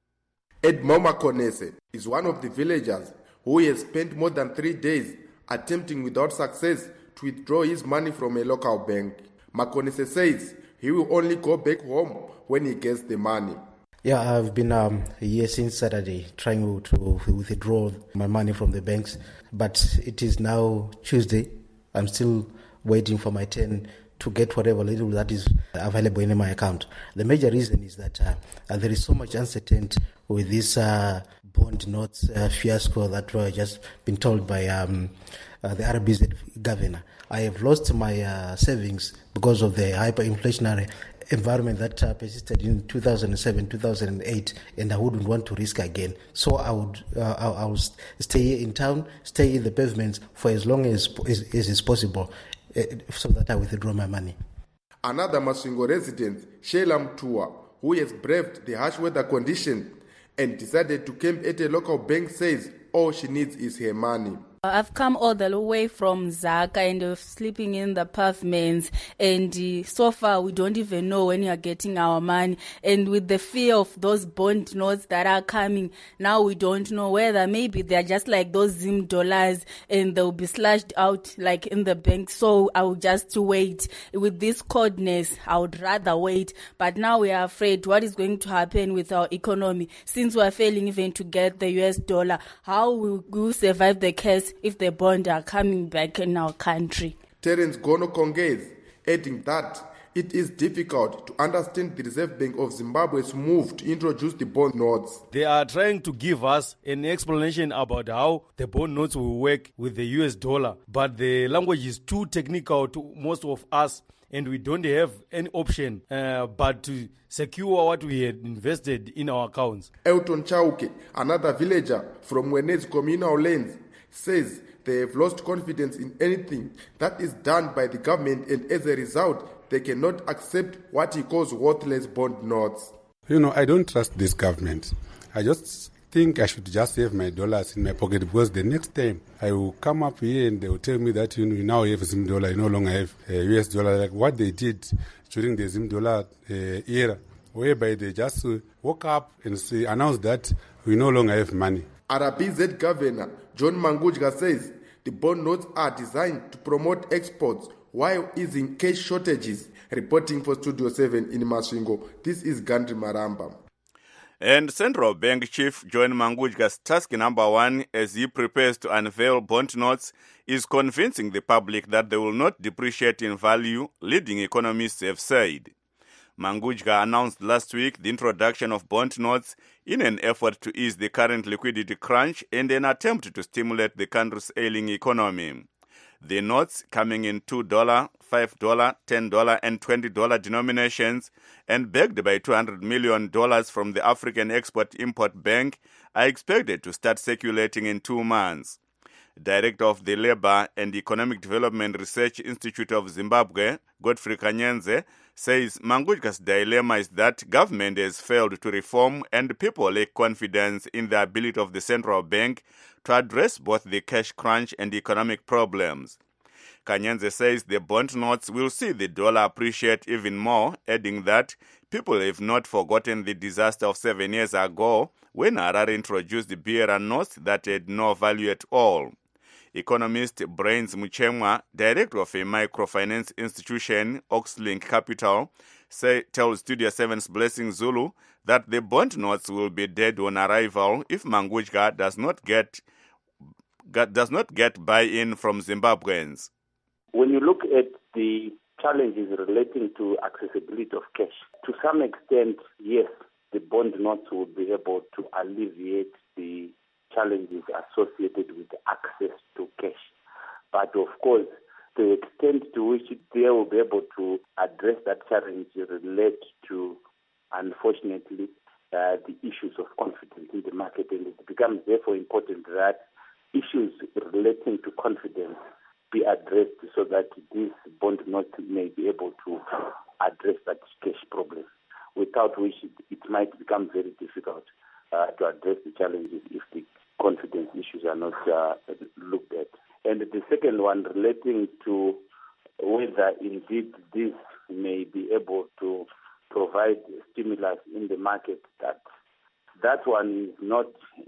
Edmoma Konese is one of the villagers who has spent more than 3 days attempting without success to withdraw his money from a local bank. Makonese says he will only go back home when he gets the money. Yeah, I've been here since Saturday trying to withdraw my money from the banks, but it is now Tuesday. I'm still waiting for my turn to get whatever little that is available in my account. The major reason is that there is so much uncertainty with this bond notes fiasco that we just been told by the RBZ governor. I have lost my savings because of the hyperinflationary environment that persisted in 2007, 2008, and I wouldn't want to risk again. So I will stay in town, stay in the pavements for as long as is possible, so that I withdraw my money. Another Masvingo resident, Sheila Mtua, who has braved the harsh weather condition and decided to camp at a local bank, says all she needs is her money. I've come all the way from Zaka and sleeping in the pavements, and so far we don't even know when we are getting our money, and with the fear of those bond notes that are coming, now we don't know whether maybe they're just like those Zim dollars and they'll be slashed out like in the bank. So I will just wait. With this coldness, I would rather wait, but now we are afraid what is going to happen with our economy since we are failing even to get the US dollar. How will we survive the case if the bonds are coming back in our country? Terence Gono Konges adding that it is difficult to understand the Reserve Bank of Zimbabwe's move to introduce the bond notes. They are trying to give us an explanation about how the bond notes will work with the US dollar, but the language is too technical to most of us, and we don't have any option but to secure what we had invested in our accounts. Elton Chauke, another villager from Wenez communal lands, says they have lost confidence in anything that is done by the government, and as a result, they cannot accept what he calls worthless bond notes. I don't trust this government. I just think I should just have my dollars in my pocket, because the next time I will come up here and they will tell me that you now have Zim dollar, you no longer have US dollar, like what they did during the Zim dollar era, whereby they just woke up and announced that we no longer have money. RBZ Governor John Mangudya says the bond notes are designed to promote exports while easing cash shortages. Reporting for Studio 7 in Masvingo, this is Gandhi Maramba. And Central Bank Chief John Mangudya's task number 1 as he prepares to unveil bond notes is convincing the public that they will not depreciate in value, leading economists have said. Mangudya announced last week the introduction of bond notes in an effort to ease the current liquidity crunch and an attempt to stimulate the country's ailing economy. The notes, coming in $2, $5, $10, and $20 denominations and backed by $200 million from the African Export-Import Bank, are expected to start circulating in 2 months. Director of the Labour and Economic Development Research Institute of Zimbabwe, Godfrey Kanyenze, says Mangudga's dilemma is that government has failed to reform and people lack confidence in the ability of the central bank to address both the cash crunch and economic problems. Kanyenze says the bond notes will see the dollar appreciate even more, adding that people have not forgotten the disaster of 7 years ago when Harare introduced the BRR notes that had no value at all. Economist Brains Muchemwa, director of a microfinance institution, Oxlink Capital, tells Studio 7's Blessing Zulu that the bond notes will be dead on arrival if Mangudga does not get buy-in from Zimbabweans. When you look at the challenges relating to accessibility of cash, to some extent, yes, the bond notes will be able to alleviate the challenges associated with access to cash. But of course, the extent to which they will be able to address that challenge relate to, unfortunately, the issues of confidence in the market. And it becomes therefore important that issues relating to confidence be addressed so that this bond note may be able to address that cash problem, without which it might become very difficult to address the challenges if the confidence issues are not looked at. And the second one relating to whether indeed this may be able to provide stimulus in the market, that one is not,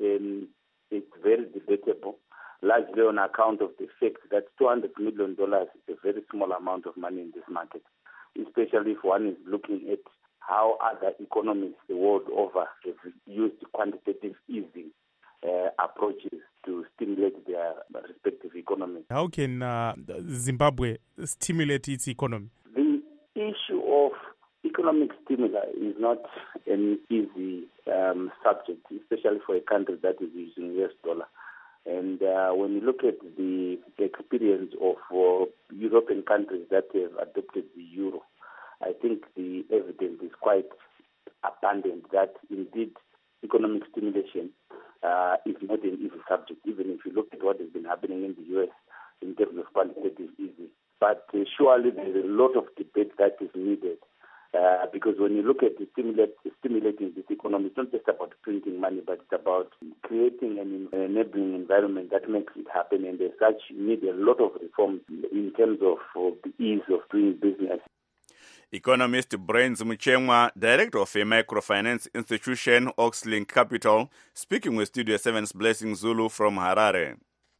it's very debatable, largely on account of the fact that $200 million is a very small amount of money in this market, especially if one is looking at how other economies the world over have used quantitative easing approaches to stimulate their respective economies. How can Zimbabwe stimulate its economy? The issue of economic stimuli is not an easy subject, especially for a country that is using US dollar. And when you look at the experience of European countries that have adopted the euro, I think the evidence is quite abundant that indeed economic stimulation is not an easy subject, even if you look at what has been happening in the US in terms of quantitative easing. But surely there is a lot of debate that is needed because when you look at the stimulating this economy, it's not just about printing money, but it's about creating an enabling environment that makes it happen. And as such, you need a lot of reforms in terms of the ease of doing business. Economist Brains Muchemwa, director of a microfinance institution, Oxlink Capital, speaking with Studio 7's Blessing Zulu from Harare.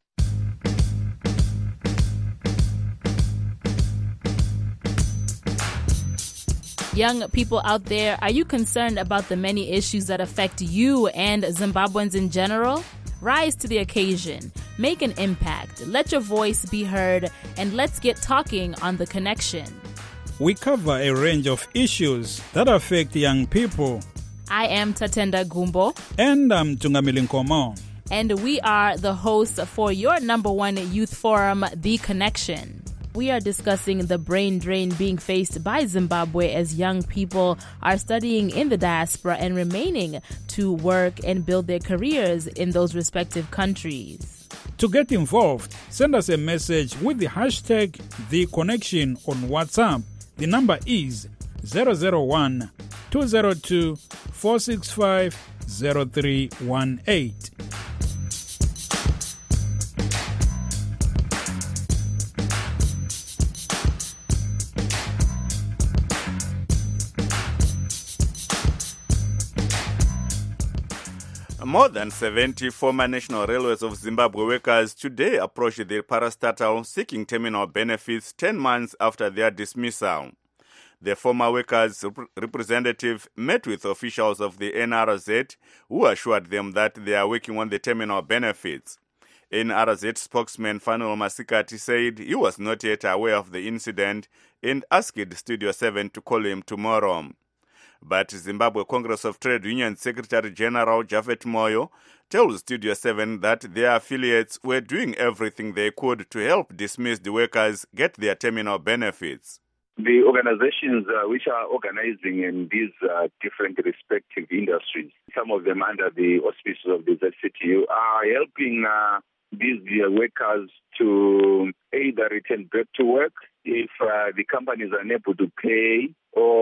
Young people out there, are you concerned about the many issues that affect you and Zimbabweans in general? Rise to the occasion, make an impact, let your voice be heard, and let's get talking on The Connection. We cover a range of issues that affect young people. I am Tatenda Gumbo. And I'm Tungamili Nkomo. And we are the hosts for your #1 youth forum, The Connection. We are discussing the brain drain being faced by Zimbabwe as young people are studying in the diaspora and remaining to work and build their careers in those respective countries. To get involved, send us a message with the hashtag #TheConnection on WhatsApp. The number is 001-202-465-0318. More than 70 former National Railways of Zimbabwe workers today approached the parastatal seeking terminal benefits 10 months after their dismissal. The former workers' representative met with officials of the NRZ who assured them that they are working on the terminal benefits. NRZ spokesman Fanuel Masikati said he was not yet aware of the incident and asked Studio 7 to call him tomorrow. But Zimbabwe Congress of Trade Union Secretary General Japhet Moyo tells Studio 7 that their affiliates were doing everything they could to help dismissed workers get their terminal benefits. The organizations which are organizing in these different respective industries, some of them under the auspices of the ZCTU, are helping these workers to either return back to work if the companies are unable to pay, or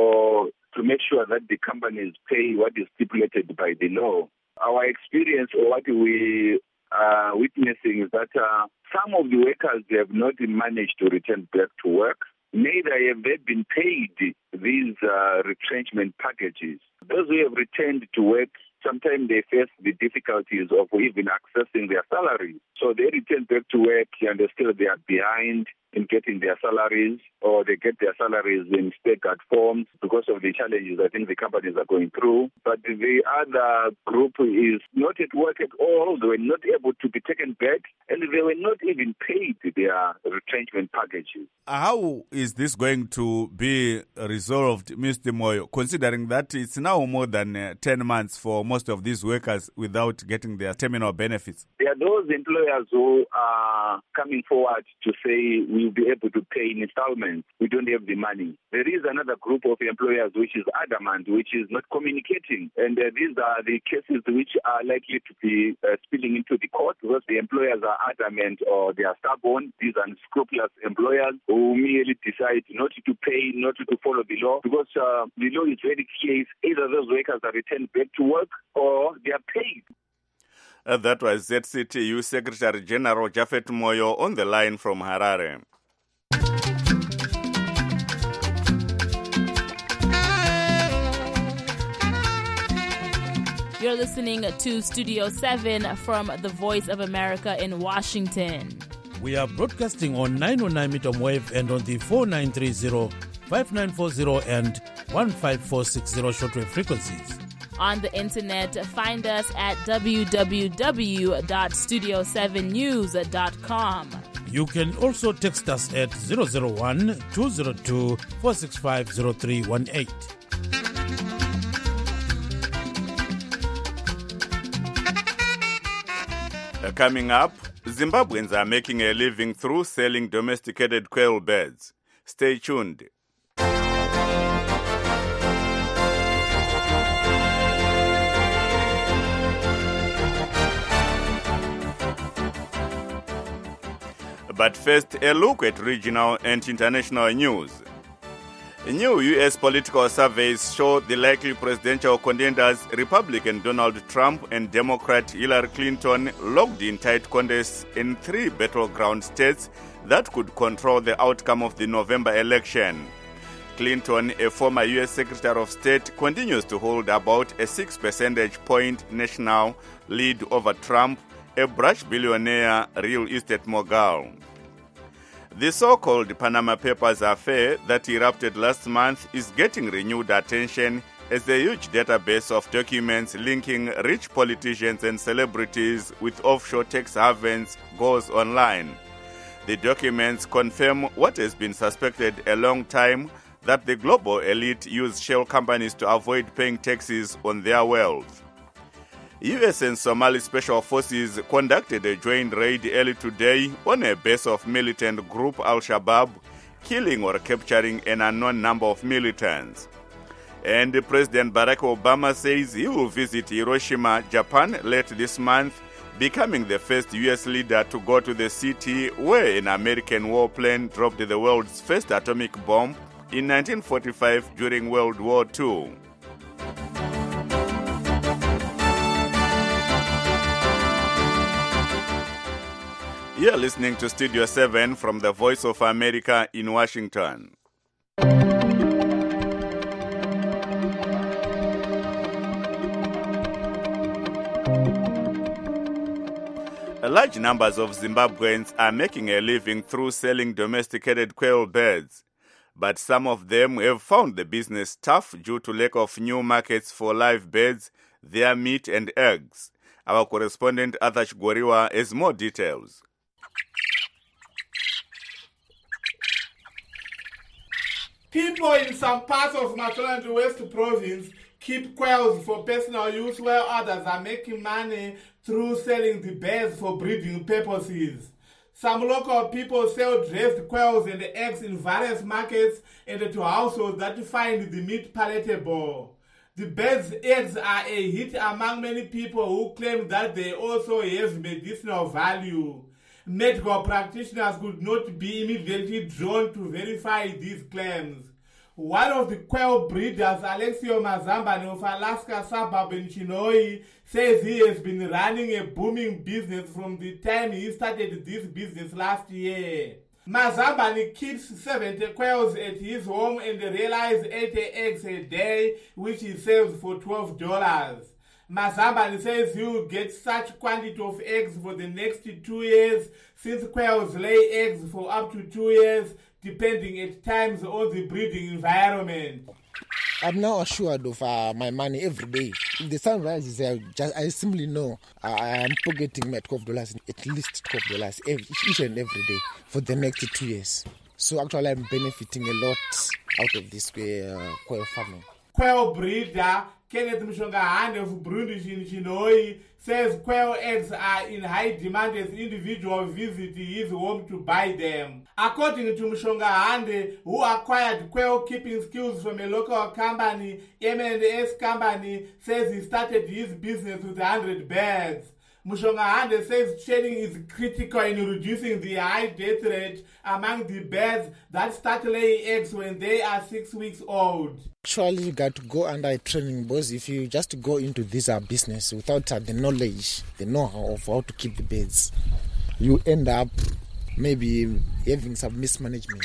sure that the companies pay what is stipulated by the law. Our experience or what we are witnessing is that some of the workers have not managed to return back to work. Neither have they been paid these retrenchment packages. Those who have returned to work, sometimes they face the difficulties of even accessing their salaries. So they return back to work and they are behind in getting their salaries, or they get their salaries in staggered forms because of the challenges I think the companies are going through. But the other group is not at work at all. They were not able to be taken back, and they were not even paid their retrenchment packages. How is this going to be resolved, Mr. Moyo, considering that it's now more than 10 months for most of these workers without getting their terminal benefits? There are those employers who are coming forward to say we'll be able to pay in installments. We don't have the money. There is another group of employers which is adamant, which is not communicating. And these are the cases which are likely to be spilling into the court because the employers are adamant or they are stubborn. These are unscrupulous employers who merely decide not to pay, not to follow the law, because the law is very clear. Either those workers are returned back to work or they are paid. That was ZCTU Secretary General Japhet Moyo on the line from Harare. You're listening to Studio 7 from the Voice of America in Washington. We are broadcasting on 909 meter wave and on the 4930, 5940 and 15460 shortwave frequencies. On the internet, find us at www.studio7news.com. You can also text us at 001-202-465-0318. Coming up, Zimbabweans are making a living through selling domesticated quail birds. Stay tuned. But first, a look at regional and international news. New U.S. political surveys show the likely presidential contenders, Republican Donald Trump and Democrat Hillary Clinton, locked in tight contests in 3 battleground states that could control the outcome of the November election. Clinton, a former U.S. Secretary of State, continues to hold about a 6 percentage point national lead over Trump, a brash billionaire real estate mogul. The so-called Panama Papers affair that erupted last month is getting renewed attention as a huge database of documents linking rich politicians and celebrities with offshore tax havens goes online. The documents confirm what has been suspected a long time, that the global elite use shell companies to avoid paying taxes on their wealth. U.S. and Somali Special Forces conducted a joint raid early today on a base of militant group Al-Shabaab, killing or capturing an unknown number of militants. And President Barack Obama says he will visit Hiroshima, Japan later this month, becoming the first U.S. leader to go to the city where an American warplane dropped the world's first atomic bomb in 1945 during World War II. You're listening to Studio 7 from the Voice of America in Washington. Large numbers of Zimbabweans are making a living through selling domesticated quail birds, but some of them have found the business tough due to lack of new markets for live birds, their meat and eggs. Our correspondent Athash Goriwa has more details. People in some parts of Mashonaland West Province keep quails for personal use, while others are making money through selling the birds for breeding purposes. Some local people sell dressed quails and eggs in various markets and to households that find the meat palatable. The birds' eggs are a hit among many people who claim that they also have medicinal value. Medical practitioners could not be immediately drawn to verify these claims. One of the quail breeders, Alexio Mazambani of Alaska suburb in Chinoi, says he has been running a booming business from the time he started this business last year. Mazambani keeps 70 quails at his home and realizes 80 eggs a day, which he sells for $12. Mazambani says he will get such quantity of eggs for the next 2 years, since quails lay eggs for up to 2 years, depending at times on the breeding environment. I'm now assured of my money every day. If the sun rises, I simply know I am pocketing my $12, at least $12 each and every day for the next 2 years. So actually I'm benefiting a lot out of this quail farming. Quail breeder Kenneth Mshongahande of Burundi Chinoi says quail eggs are in high demand as individuals visit his home to buy them. According to Mshongahande, who acquired quail keeping skills from a local company, M&S company, says he started his business with 100 birds. Mshongahande says training is critical in reducing the high death rate among the birds that start laying eggs when they are 6 weeks old. Actually, you got to go under training, because if you just go into this business without the knowledge, the know-how of how to keep the birds, you end up maybe having some mismanagement.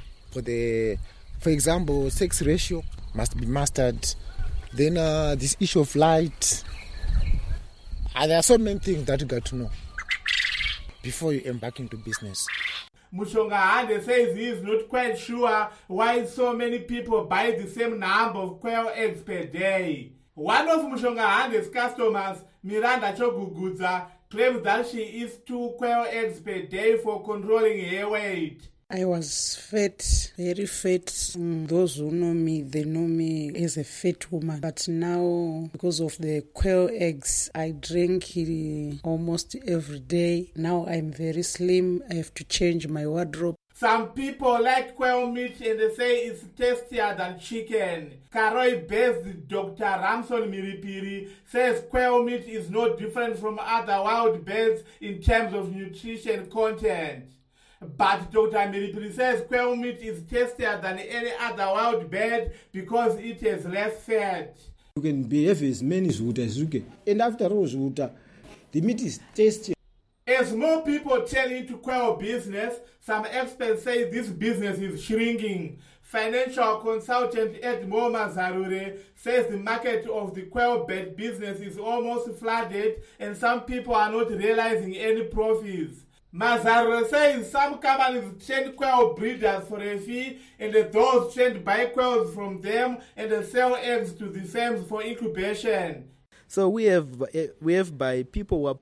For example, sex ratio must be mastered. Then this issue of light. There are so many things that you got to know before you embark into business. Mshongahande says he is not quite sure why so many people buy the same number of quail eggs per day. One of Mshongahande's customers, Miranda Chogugudza, claims that she eats 2 quail eggs per day for controlling her weight. I was fat, very fat. Those who know me, they know me as a fat woman. But now, because of the quail eggs, I drink it almost every day. Now I'm very slim. I have to change my wardrobe. Some people like quail meat and they say it's tastier than chicken. Karoi-based Dr. Ramson Miripiri says quail meat is no different from other wild birds in terms of nutrition content. But Dr. Miripiri says quail meat is tastier than any other wild bird because it has less fat. You can behave as many zoot as you can. And after all zoot, the meat is tastier. As more people turn into quail business, some experts say this business is shrinking. Financial consultant Edmo Mazarure says the market of the quail bird business is almost flooded and some people are not realizing any profits. Mazarure says some companies train quail breeders for a fee, and those trained buy quails from them and sell eggs to the firms for incubation. So we have by people who are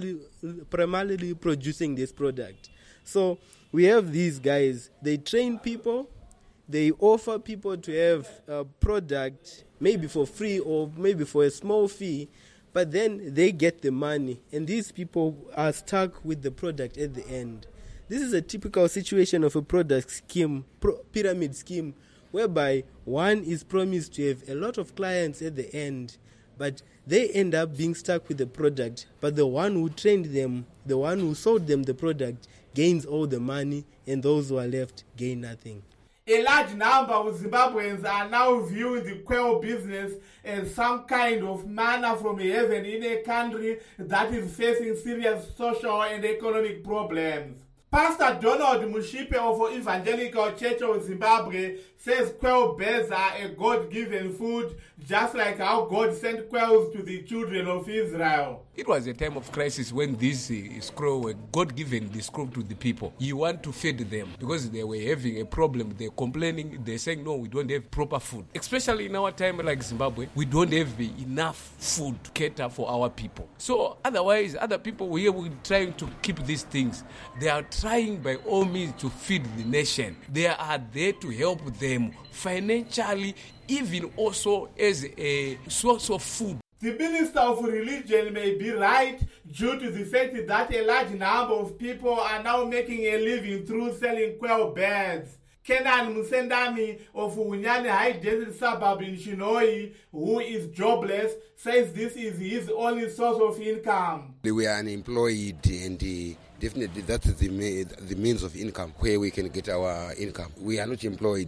primarily producing this product. So we have these guys, they train people, they offer people to have a product maybe for free or maybe for a small fee, but then they get the money and these people are stuck with the product at the end. This is a typical situation of a product scheme, pyramid scheme, whereby one is promised to have a lot of clients at the end, but they end up being stuck with the product, but the one who trained them, the one who sold them the product, gains all the money, and those who are left gain nothing. A large number of Zimbabweans are now viewing the quail business as some kind of manna from heaven in a country that is facing serious social and economic problems. Pastor Donald Mushipe of Evangelical Church of Zimbabwe says quail birds are a God-given food, just like how God sent quails to the children of Israel. It was a time of crisis when these scroll were God-given the scroll to the people. You want to feed them because they were having a problem. They're complaining. They're saying, no, we don't have proper food. Especially in our time like Zimbabwe, we don't have enough food to cater for our people. So otherwise, other people here will trying to keep these things. They are trying by all means to feed the nation. They are there to help them financially, even also as a source of food. The Minister of Religion may be right due to the fact that a large number of people are now making a living through selling quail birds. Kenan Musendami of Unyane High Desert suburb in Chinoi, who is jobless, says this is his only source of income. We are unemployed and definitely that's the means of income where we can get our income. We are not employed.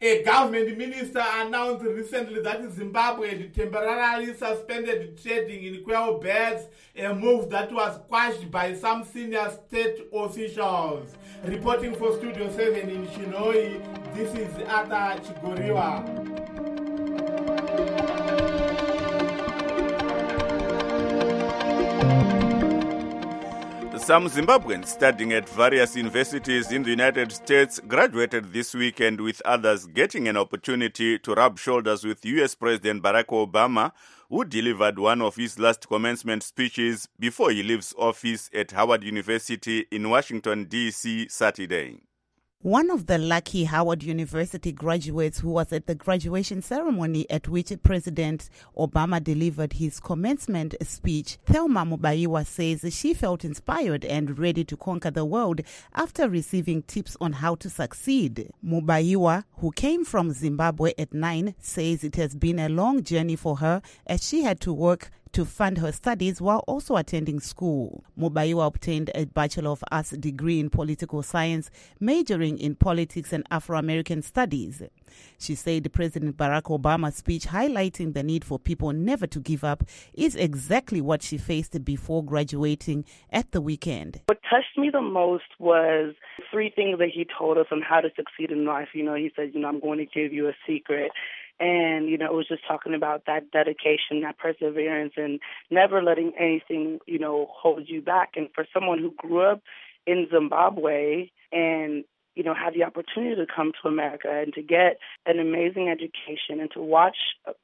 A government minister announced recently that Zimbabwe had temporarily suspended trading in quail birds, a move that was quashed by some senior state officials. Reporting for Studio 7 in Chinhoyi, this is Arthur Chigoriwa. Some Zimbabweans studying at various universities in the United States graduated this weekend, with others getting an opportunity to rub shoulders with U.S. President Barack Obama, who delivered one of his last commencement speeches before he leaves office at Howard University in Washington, D.C. Saturday. One of the lucky Howard University graduates who was at the graduation ceremony at which President Obama delivered his commencement speech, Thelma Mubaiwa, says she felt inspired and ready to conquer the world after receiving tips on how to succeed. Mubaiwa, who came from Zimbabwe at 9, says it has been a long journey for her as she had to work to fund her studies while also attending school. Mubaiwa obtained a Bachelor of Arts degree in political science, majoring in politics and Afro-American studies. She said President Barack Obama's speech highlighting the need for people never to give up is exactly what she faced before graduating at the weekend. What touched me the most was 3 things that he told us on how to succeed in life. He said, I'm going to give you a secret. And, it was just talking about that dedication, that perseverance, and never letting anything, hold you back. And for someone who grew up in Zimbabwe and, had the opportunity to come to America and to get an amazing education and to watch,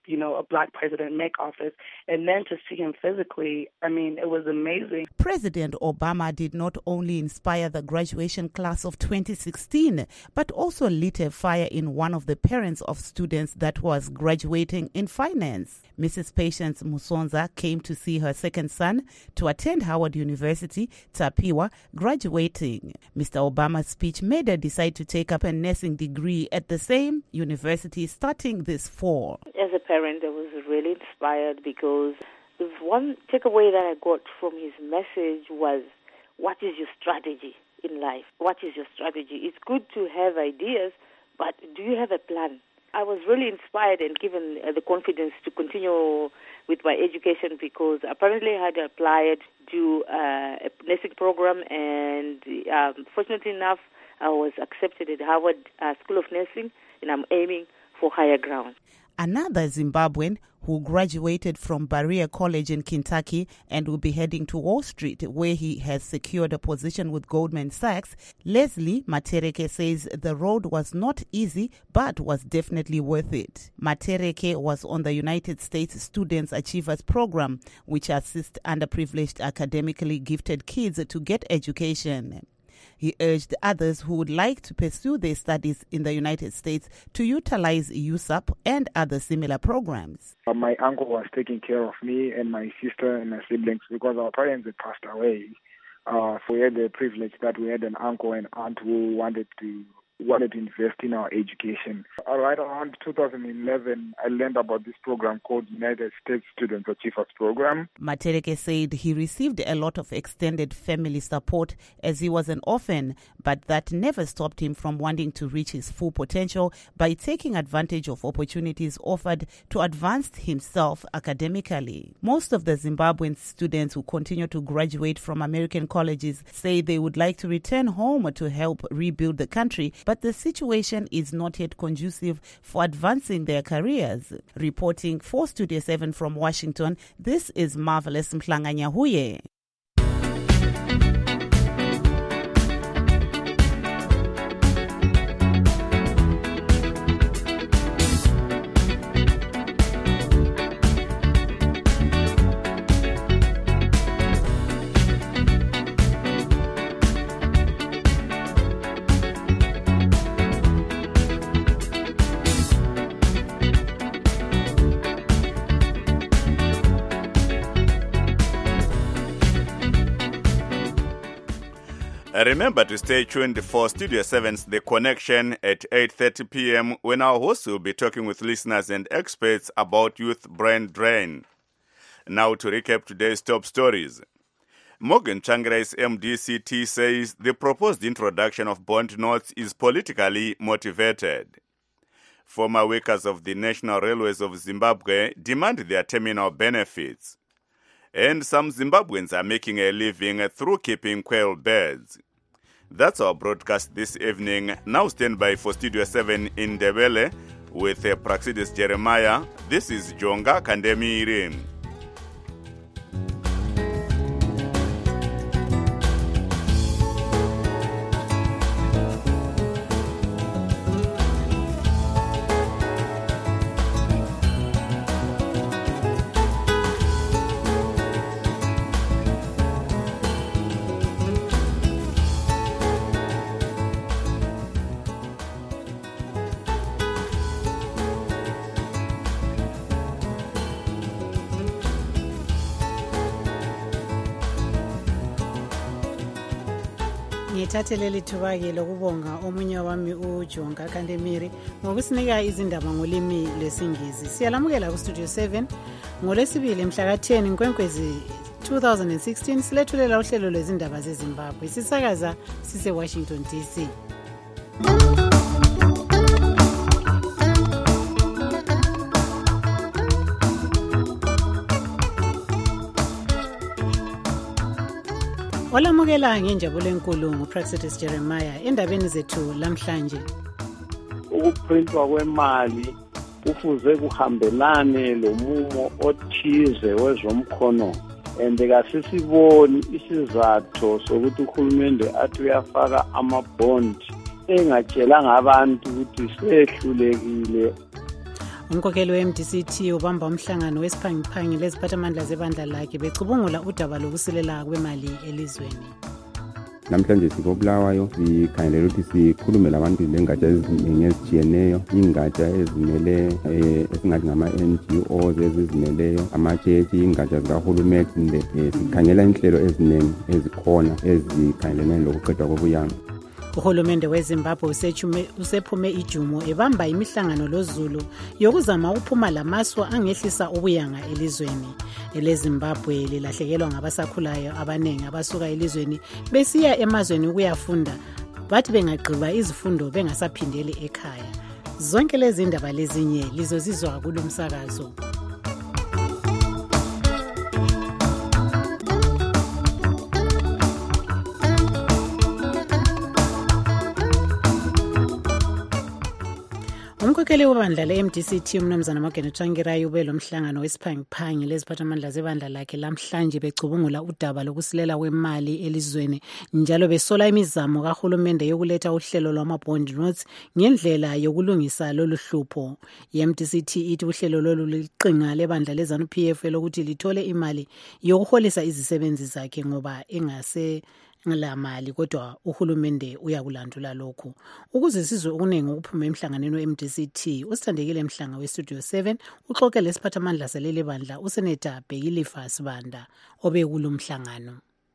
a black president make office and then to see him physically, it was amazing. President Obama did not only inspire the graduation class of 2016, but also lit a fire in one of the parents of students that was graduating in finance. Mrs. Patience Musonza came to see her second son to attend Howard University, Tapiwa, graduating. Mr. Obama's speech made her decide to take up a nursing degree at the same university starting this fall. As a parent, I was really inspired because the one takeaway that I got from his message was, what is your strategy in life? What is your strategy? It's good to have ideas, but do you have a plan? I was really inspired and given the confidence to continue with my education because apparently I had applied to a nursing program and fortunately enough, I was accepted at Harvard School of Nursing and I'm aiming for higher ground. Another Zimbabwean who graduated from Berea College in Kentucky and will be heading to Wall Street, where he has secured a position with Goldman Sachs, Leslie Matereke says the road was not easy, but was definitely worth it. Matereke was on the United States Students Achievers Program, which assists underprivileged academically gifted kids to get education. He urged others who would like to pursue their studies in the United States to utilize USAP and other similar programs. My uncle was taking care of me and my sister and my siblings because our parents had passed away. So we had the privilege that we had an uncle and aunt who wanted to invest in our education. Right around 2011, I learned about this program called United States Students Achievers Program. Matereke said he received a lot of extended family support as he was an orphan, but that never stopped him from wanting to reach his full potential by taking advantage of opportunities offered to advance himself academically. Most of the Zimbabwean students who continue to graduate from American colleges say they would like to return home to help rebuild the country, but the situation is not yet conducive for advancing their careers. Reporting for Studio 7 from Washington, this is Marvelous Mhlanganyahuye. Remember to stay tuned for Studio 7's The Connection at 8:30 p.m. when our hosts will be talking with listeners and experts about youth brain drain. Now to recap today's top stories. Morgan Tsvangirai's MDCT says the proposed introduction of bond notes is politically motivated. Former workers of the National Railways of Zimbabwe demand their terminal benefits. And some Zimbabweans are making a living through keeping quail birds. That's our broadcast this evening. Now stand by for Studio 7 in Ndebele with Praxidis Jeremiah. This is Jonga Kandemiri. ngithatheleli thuba-ke lokubonga omunye wami uJonga Kandemiri ngokusinika izindaba ngolimi lwesingisi. Siyalamukela kuStudio 7 ngolwesibili mhla ka-10 Nkwenkwezi 2016 silethulela uhlelo lwezindaba zeZimbabwe sisakaza sise-Washington DC. Olamukela ngenjabulo enkulu nguPraxidis Jeremiah endabeni zethu lamhlanje. Ukuprintwa kwemali kufuze kuhambelane lomumo othize wezomkhono and kasisiboni isizathu sokuthi uhulumende athi uyafaka amabond engatshelanga abantu ukuthi sehlulekile. Umkhokheli we-MDC ubamba umhlangano wesiphangiphangi leziphathamandla zebandla lakhe becubungula udaba lokusilela kwemali elizweni. Namhlanje sikoBulawayo sikhangelela ukuthi sikhulume labantu lengatsha eziningi ezitshiyeneyo, ingatsha ezimele esingathi ngama-NGOs ezizimeleyo, amatshetshi, ingatsha zikahulumende. Sikhangela inhlelo eziningi ezikhona ezikhangelene lokuqedwa kobuyanga. Uhulumende weZimbabwe usephume ijumo ebamba imihlangano loZulu yokuzama ukuphuma lamaswa angehlisa ubuyanga elizweni. EleZimbabwe lilahlekelwa ngabasakhulayo abanengi abasuka elizweni besiya emazweni ukuyafunda, bathi bengagqiba izifundo bengasaphindeli ekhaya. Zonke lezi ndaba lezinye lizozizwa kulo msakazo. Umkhokheli webandla le-MDC umnumzana Morgan Tsvangirai ube lo mhlangano wesiphangiphangi leziphathamandla zebandla lakhe lamhlanje becubungula udaba lokusilela kwemali elizweni njalo besola imizamo kahulumende yokuletha uhlelo lwama-bond notes ngendlela yokulungisa lolu hlupho. I-MDC ithi uhlelo lolu liqinga lebandla leZANU-PF lokuthi lithole imali yokuholisa izisebenzi zakhe ngoba engase ngala mali kodwa uhulumende uyakulandula lokhu. Ukuze sizwe okuningi ukuphuma emhlanganweni we-MDC usithandekile emhlanga we-Studio 7 uxoxe lesiphathamandla seleli bandla uSenator Bhekilifa Sibanda obekulo mhlangano.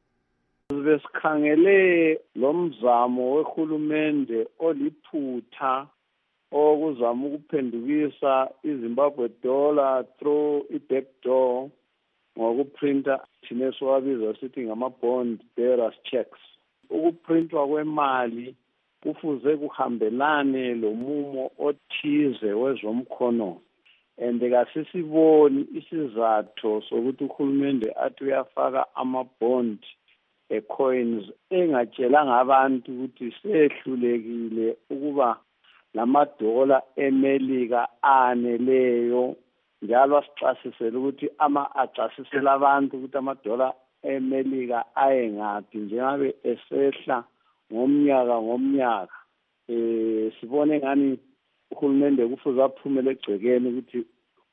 Besikhangele lo mzamo wehulumende oliphutha okuzama ukuphendukisa iZimbabwe dollar through i-back door ngokuprinta thina esiwabiza sithi ngama-bond bearers checks. Ukuprintwa kwemali kufuze kuhambelane lomumo othize wezomkhono and kasisiboni isizathu sokuthi uhulumende athi uyafaka amabond coins engatshelanga abantu ukuthi sehlulekile ukuba lamadola eMelika aneleyo njalo asixasisele ukuthi acasisele abantu ukuthi amadola eMelika ayengaphi njengabe esehla ngomnyaka. Sibone ngani uhulumende kufuze aphumele egcekeni ukuthi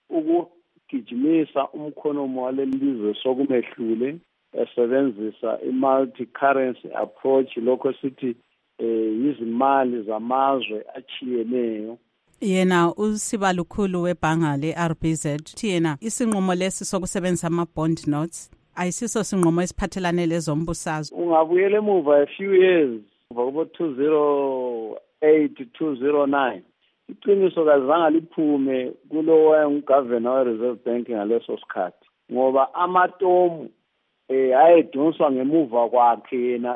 ukugijimisa umkhonomo waleli lizwe sokumehlule esebenzisa i-multi-currency approach lokho sithi izimali zamazwe achiyeneyo. Yena usibalukhulu webhanga le-RBZ uthi yena isinqumo lesi sokusebenzisa ama-bond notes ayisiso sinqumo esiphathelane lezombusazwe. Ungabuyela emuva a few years kubo 2008 2009 iqiniso kazange liphume kulo wayengugavana we-Reserve Bank ngaleso sikhathi ngoba amatomu ayedonswa ngemuva kwakhe yena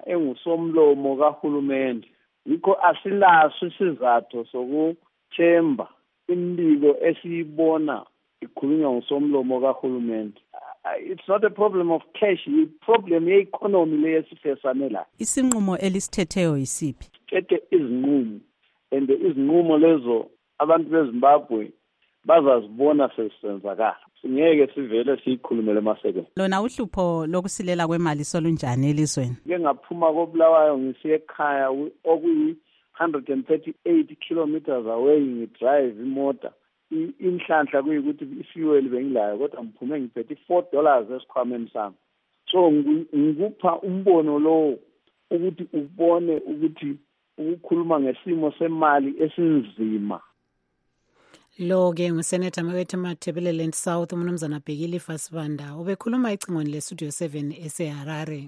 engusomlomo kahulumende. Yikho asilaso isizathu sokuthemba imbiko esiyibona ikhulunywa ngusomlomo kahulumende, it's not a problem of cash, i-problem ye-economy leyesifesane la. Isinqumo elisthetheyo yisiphi? Sithethe izinqumo, and izinqumo lezo abantu beZimbabwe bazazibona sesenzakala. Singeke sivele siyikhulumele emasekweni. Lona uhlupho lokusilela kwemali solunjani elizweni? Ke ngaphuma koBulawayo ngisiye ekhaya okuyi 138 kilometers away, ngidrive imota. Inhlanhla kuyikuthi ifuel bengilayo, kodwa ngiphume ngiphethe $4 esikhwameni sami. So ngikupha umbono lo ukuthi ubone ukuthi ukukhuluma ngesimo semali esinzima. Lo ke nguSenator Mawethu Mathebeleland South uMnumzana Bhekile Fasibanda ubekhuluma icingweni leStudio 7 eseHarare.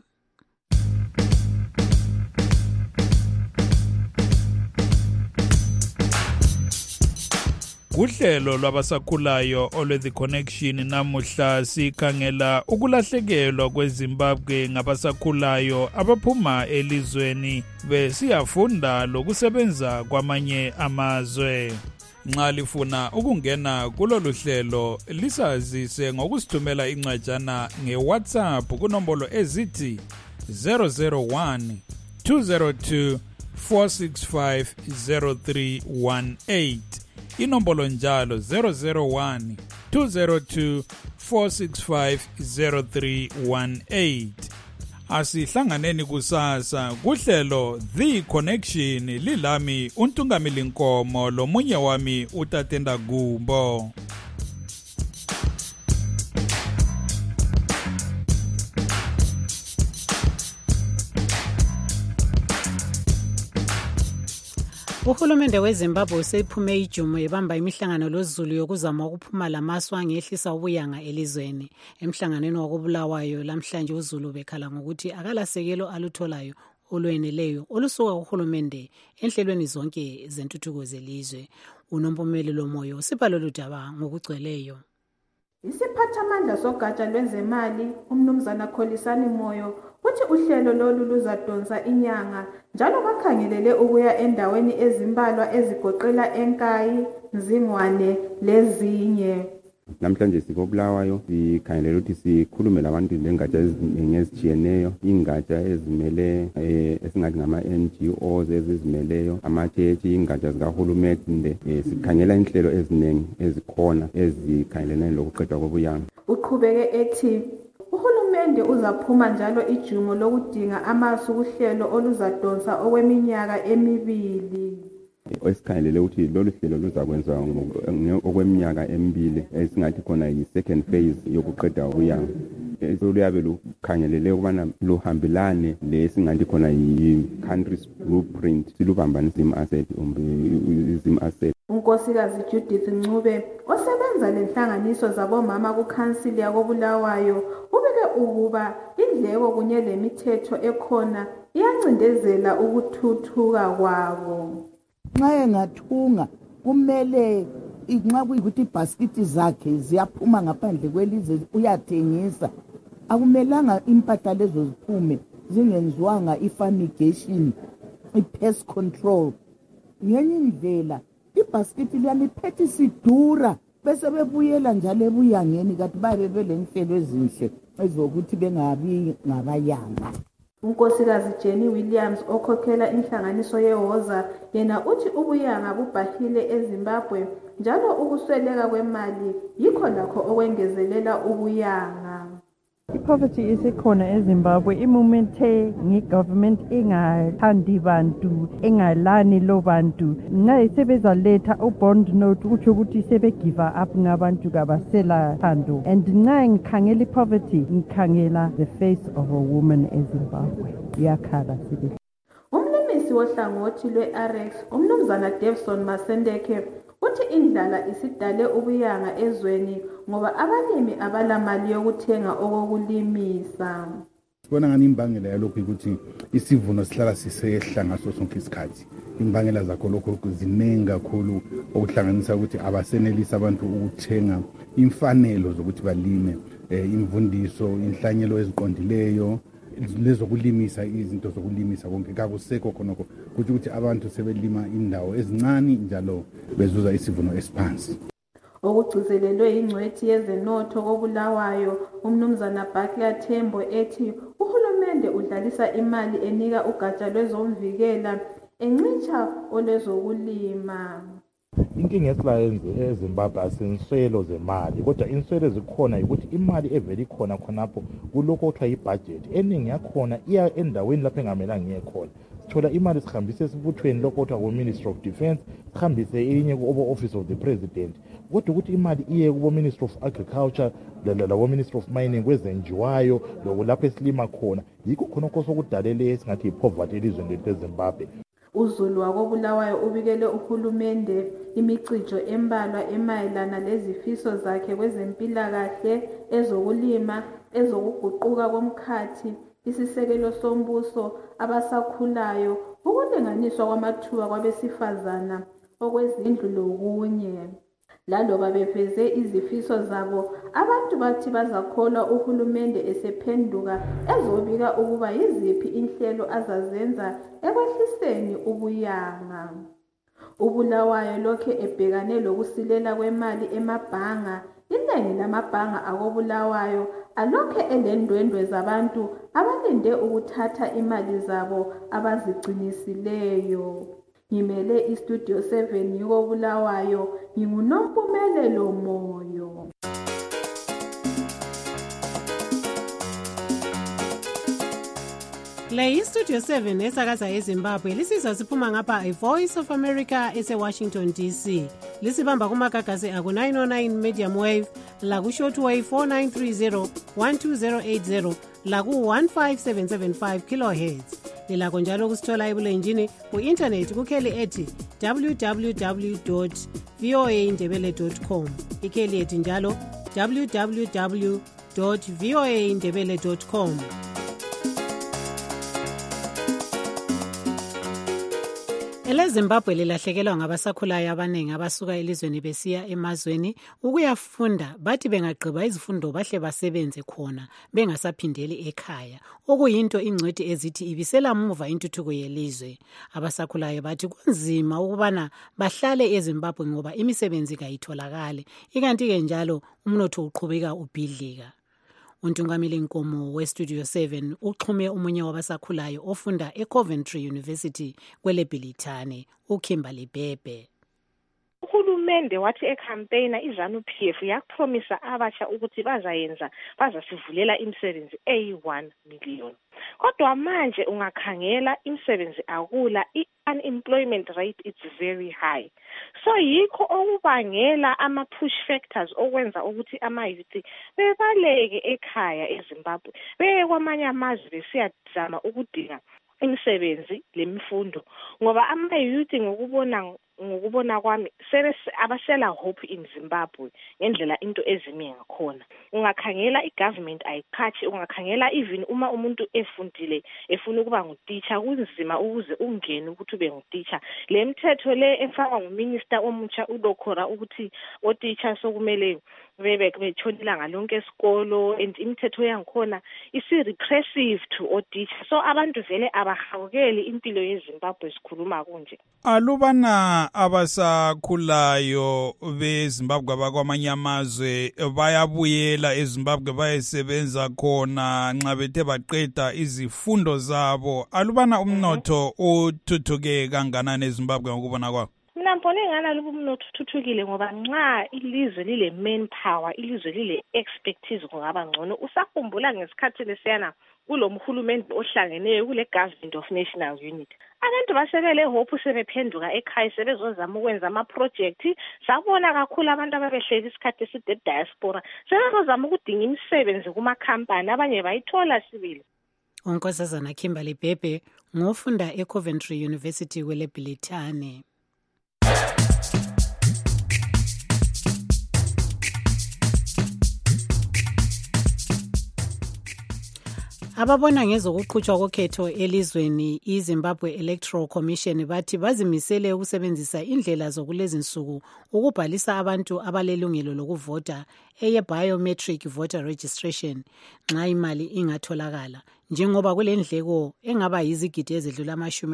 Kuhlelo lwabasakhulayo olwe-The Connection namuhla sikhangela ukulahlekelwa kweZimbabwe ngabasakhulayo abaphuma elizweni besiyafunda lokusebenza kwamanye amazwe. Nxa lifuna ukungena kulolu hlelo lisazise ngokusithumela incwajana ngeWhatsApp kunombolo ezithi 001 202 465 0318. Inombolo njalo 001 202 465 0318. Asihlanganeni kusasa kuhlelo The Connection, lilami uNtungamili Nkomo lomunye wami uTatenda Gumbo. Uhulumende weZimbabwe usephume ijumo ebamba imihlangano loZulu yokuzama ukuphuma lamaswa angehlisa ubuyanga elizweni. Emhlanganweni wakoBulawayo lamhlanje uZulu bekhala ngokuthi akalasekelo alutholayo olweneleyo olusuka kuhulumende enhlelweni zonke zentuthuko zelizwe. Unompumelelo Moyo usipha lolu daba ngokugcweleyo. Isiphathamandla sogatsha lwezemali uMnumzana Kholisani Moyo uthi uhlelo lolu luzadonsa inyanga njalo bakhangelele ukuya endaweni ezimbalwa ezigoqela eNkayi, Mzingwane lezinye. Namhlanje sikoBulawayo sikhangelela ukuthi sikhulume labantu lengatsha ezitshiyeneyo, ingatsha ezimele esingathi ngama-NGOs ezizimeleyo, amachechi, ingatsha zikahulumende. Sikhangela inhlelo eziningi ezikhona ezikhangelene lokuqedwa kobuyanga. Uqhubeke ethi uhulumende uzaphuma njalo ijumo lokudinga amasu kuhlelo oluzadonsa okweminyaka emibili. Esikhangelele ukuthi lolu hlelo luzakwenziwa okweminyaka emibili, esingathi khona yi-second phase yokuqeda ubuyanga. Luyabe lukhangelele ukubana luhambelane lesingathi khona yi-country's blueprint, silubambanisa izim asset. uNkosikazi Judith Ncube osebenza lenhlanganiso zabomama kuKhansili yakoBulawayo ubeke ukuba indleko kunye lemithetho ekhona iyancindezela ukuthuthuka kwabo. Nxa engathunga kumele nxa kuyikuthi ibhasikiti zakhe ziyaphuma ngaphandle kwelizwe uyathengisa, akumelanga impahla lezo ziphume zingenziwanga i-fumigation, i-pest control. Ngenye indlela ibhasikiti liyaliphethe isidura bese bebuyela njalo ebuyangeni kathi babe belenhlelo ezinhle ezokuthi bengabi ngabayanga. uNkosikazi Jenny Williams okhokhela inhlanganiso yeHoza yena uthi ubuyanga bubhahile eZimbabwe njalo ukusweleka kwemali yikho lakho okwengezelela ubuyanga. I-poverty isikhona eZimbabwe imumethe ngi-government engathandi bantu, engalani lo bantu. Nxa sebezaletha u-bond note kutsho ukuthi sebe-give up ngabantu kabasela thando. And nxa ngikhangela i-poverty ngikhangela the face of a woman eZimbabwe. Iyakhala sibili. Umlimisi wohlangothi lwe-RX uMnumzana Davison Masendeke uthi indlala isidale ubuyanga ezweni ngoba abalimi abalamali yokuthenga okokulimisa. Sibona ngani imbangela yalokho ukuthi isivuno sihlala sisehla ngaso sonke isikhathi. Imbangela zakho lokho ziningi kakhulu okuhlanganisa ukuthi abasenelisa abantu ukuthenga imfanelo zokuthi balime, imvundiso, inhlanyelo eziqondileyo, lezokulimisa, izinto zokulimisa konke kakusekho khonoko kuthi ukuthi abantu sebelima indawo ezincane njalo bezuza isivuno esiphansi. Okugcizelelwe ingcwethi yezenotho koBulawayo umnumzana Bakla Thembo ethi uhulumende udlalisa imali enika ugatsha lwezomvikela encicha olezokulima. Inkinga esilayenze eZimbabwe asinswelo zemali kodwa inswelo zikhona ukuthi imali evela ikhona khonapho kuloko kuthiwa ibudget eningi yakhona iya endaweni lapho engamelanga iye khona. Sithola imali sihambise esibuthweni lokho kuthiwa ku-Ministry of Defence, sihambise elinye ku-Office of the President, kodwa ukuthi imali iye kubo-Ministry of Agriculture labo-Ministry of Mining kwezenjiwayo lapho esilima khona, yikho khonokho sokudalele esingathi yi-poverty elizweni lethu eZimbabwe. uZulu wakoBulawayo ubikele uhulumende imicijo embalwa emayelana lezifiso zakhe kwezempilakahle, ezokulima, ezokuguquka komkhathi, isisekelo sombuso, abasakhulayo, ukulinganiswa kwamathuba kwabesifazana, okwezindlu lokunye. Laloba beveze izifiso zabo, abantu bathi bazakholwa uhulumende esephenduka ezobika ukuba yiziphi inhlelo azazenza ekwehliseni ubuyanga. uBulawayo lokhe ebhekane lokusilela kwemali emabhanga. Iningi lamabhanga akoBulawayo alokhe elendwendwe zabantu abalinde ukuthatha imali zabo abazigcinisileyo. Ngimele iStudio 7 yokoBulawayo, nginguNompumelelo Moyo. Le iStudio 7 esakaza eZimbabwe lisizwa siphuma ngapha iVoice of America eseWashington DC. Lisibamba kumagagasi aku 909 medium wave, laku shortwave 4930 12080, laku 15775 kilohertz. Lilakho njalo kusithola ebulenjini ku-internet kukheli ethi www.voaindebele.com. Ikheli ethi njalo www.voaindebele.com. EleZimbabwe lilahlekelwa ngabasakhulayo abaningi abasuka elizweni besiya emazweni ukuyafunda, bathi bengagqiba izifundo bahle basebenze khona bengasaphindeli ekhaya, okuyinto ingcwethi ezithi ibisela muva intuthuko yelizwe. Abasakhulayo bathi kunzima ukubana bahlale eZimbabwe ngoba imisebenzi kayitholakale, ikanti-ke njalo umnotho uqhubeka ubhidlika. uNtungameli Nkomo weStudio 7 uxhume umunye wabasakhulayo ofunda eCoventry University kweleBhilithane, uKimberly Bhebhe. Uhulumende wathi ecampaigner iZANU-PF yakupromisa abatsha ukuthi bazasivulela imisebenzi eyi-1 million. Kodwa manje ungakhangela imisebenzi akula, unemployment rate is very high. So yikho okubangela ama-push factors okwenza ukuthi ama-youth bebaleke ekhaya eZimbabwe, beye kwamanye amazwe besiyazama ukudinga imisebenzi lemifundo, ngoba ama-youth ngokubona kwami abasela hope in Zimbabwe ngendlela into ezimi ngakhona. Ungakhangela igovernment ayikhathi, ungakhangela even uma umuntu efundile efuna ukuba ngutitsha kunzima ukuze ungene ukuthi ube ngutitsha. Le mthetho le efakwa nguminister omutsha uDokhora ukuthi otitsha sokumele betshonela ngalonke esikolo, and imithetho yangikhona isi-repressive to otitsha. So abantu vele abahawukeli impilo yeZimbabwe sikhuluma kunje. Alubana abasakhulayo beZimbabwe abakwamanye amazwe bayabuyela eZimbabwe bayesebenza khona nxa bethe baqeda izifundo zabo. Alubana umnotho uthuthuke kanganani eZimbabwe ngokubona kwabo? Mina mbona engana lobu umnotho uthuthukile ngoba nxa ilizwe lile manpower, ilizwe lile expertise kungaba ngcono. Usakhumbula ngesikhathi lesiyana kulomhulumende ohlangeneyo kule Government of National Unity. Abantu basebele hope sebephenduka ekhaya sebezozama ukwenza ama-project. Sabona kakhulu abantu ababehleli isikhathi eside diaspora sebezozama ukudinga imisebenzi kumakhampani, abanye bayithola sibili. uNkosazana Kimberly Bhebhe ngofunda eCoventry University kweleBhilithane. Ababona ngezokuqhutshwa kokhetho elizweni iZimbabwe Electoral Commission bathi bazimisele ukusebenzisa indlela zokulezinsuku ukubhalisa abantu abalelungelo lokuvota eye-biometric voter registration nxa imali ingatholakala, njengoba kulendleko engaba yizigidi ezidlula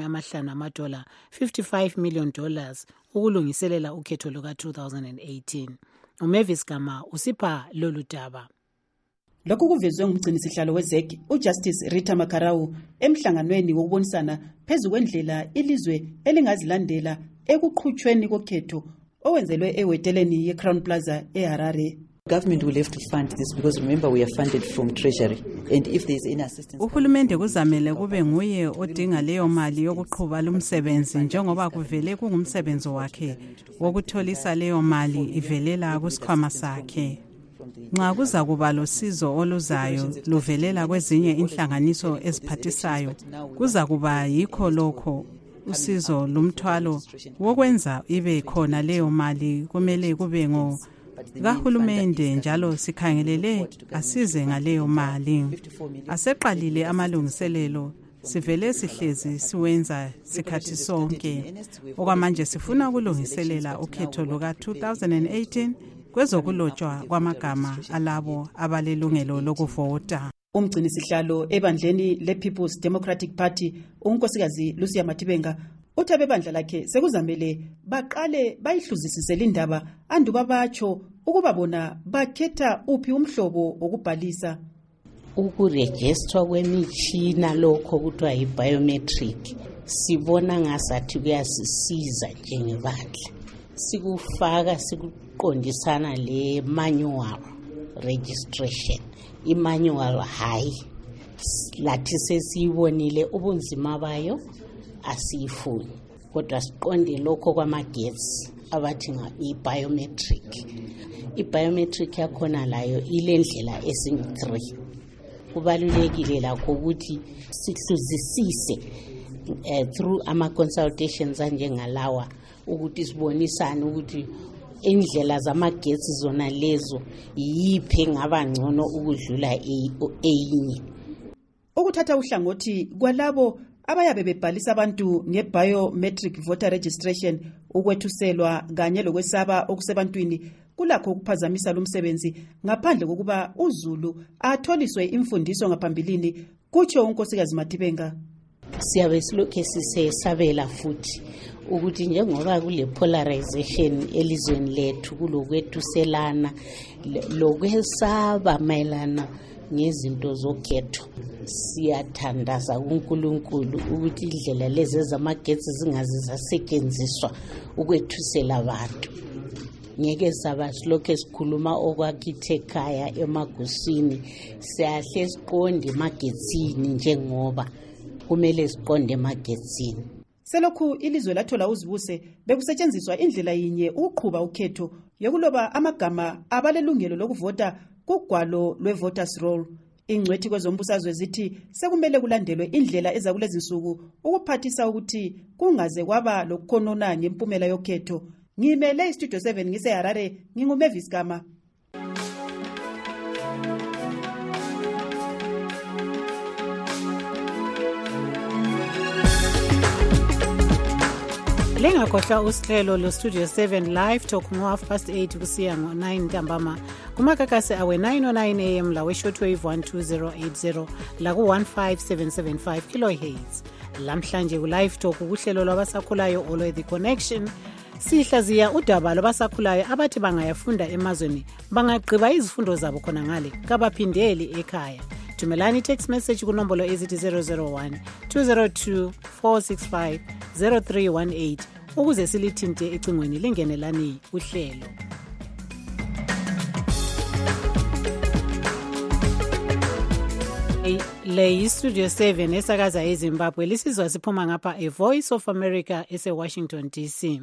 $50 $55 million ukulungiselela ukhetho luka-2018. uMavis Gama usipha lolu daba. Lokhu kuvezwe ngumgcinisihlalo weZEC uJustice Rita Makarau emhlanganweni wokubonisana phezu kwendlela ilizwe elingazilandela ekuqhutshweni kokhetho owenzelwe eweteleni yeCrown Plaza eHarare. Government will have to fund this because remember we are funded from treasury, and if there is any assistance, uhulumende kuzamele kube nguye odinga leyo mali yokuqhuba lumsebenzi njengoba kuvele kungumsebenzi wakhe wokutholisa leyo mali ivelela kusikhwama sakhe. Nxa kuza kuba losizo oluzayo luvelela kwezinye inhlanganiso eziphathisayo, kuza kuba yikho lokho usizo lumthwalo wokwenza ibe khona leyo mali kumele kube kahulumende, njalo sikhangelele asize ngaleyo mali. Aseqalile amalungiselelo, sivele sihlezi siwenza sikhathi sonke. Okwamanje sifuna ukulungiselela ukhetho luka-2018 kwezokulotshwa kwamagama alabo abalelungelo lokuvota. Umgcinisihlalo ebandleni le-People's Democratic Party unkosikazi Lucia Matibenga uthi abebandla lakhe sekuzamele baqale bayihluzisise lindaba anduba batsho ukuba bona bakhetha uphi umhlobo wokubhalisa. Ukurejistwa kwemitshina lokho kuthiwa yi-biometric sibona ngasathi kuyasisiza njengebandla. Sikufaka sikuqondisana le-manual registration. I-manual hayi lathi sesiyibonile ubunzima bayo asiyifuni, kodwa siqonde lokho kwamagetsi abathi i-biometric. I-biometric yakhona layo ile ndlela ezingu-3. Kubalulekile lakho ukuthi sihluzisise through ama-consultations anjengalawa ukuthi sibonisane ukuthi indlela zamagetsi zona lezo yiphi ngaba ngcono ukudlula eyinye. Ukuthatha uhlangothi kwalabo abayabe bebhalisa abantu nge-biometric voter registration ukwethuselwa kanye lokwesaba okusebantwini kulakho ukuphazamisa lumsebenzi ngaphandle kokuba uZulu atholiswe imfundiso ngaphambilini, kutsho unkosikazi Matibenga. Siyabe silokhe sisesabela futhi ukuthi njengoba kule polarization elizweni lethu kulokwethuselana lokwesaba mayelana ngezinto zokhetho, siyathandaza kuNkulunkulu ukuthi indlela lezi zamagetsi zingaze zasetshenziswa ukwethusela abantu. Ngeke saba silokhe sikhuluma okwakithi ekhaya emagusini, siyahle siqonde emagetsini njengoba kumele siqonde emagetsini. Selokhu ilizwe lathola uzibuse bekusetshenziswa indlela yinye ukuqhuba ukhetho yokuloba amagama abalelungelo lokuvota kugwalo lwe-voters roll. Ingcwethi kwezombusazwe zithi sekumele kulandelwe indlela ezakulezinsuku ukuphathisa ukuthi kungaze kwaba lokukhonona ngempumela yokhetho. Ngimele iStudio 7 ngiseHarare, nginguMavis Gama. Lingakhohlwa usihlelo lo Studio 7 Live Talk ngo8:30 kusiya ngo9 ntambama kumakakasi awe 9:09 am la we-shortwave 12080 la ku-15775 kilohertz. Lamhlanje ku-Live Talk kuhlelo lwabasakhulayo All The Connection sihlaziya udaba lwabasakhulayo abathi bangayafunda emazweni bangagqiba izifundo zabo khona ngale kabaphindeli ekhaya. Thumelani text message kunombolo ezithi 001 202 465 0318 ukuze silithinte ecingweni lingenelani uhlelo. Le iStudio 7 esakaza eZimbabwe lisizwa siphuma ngapha eVoice of America eseWashington DC.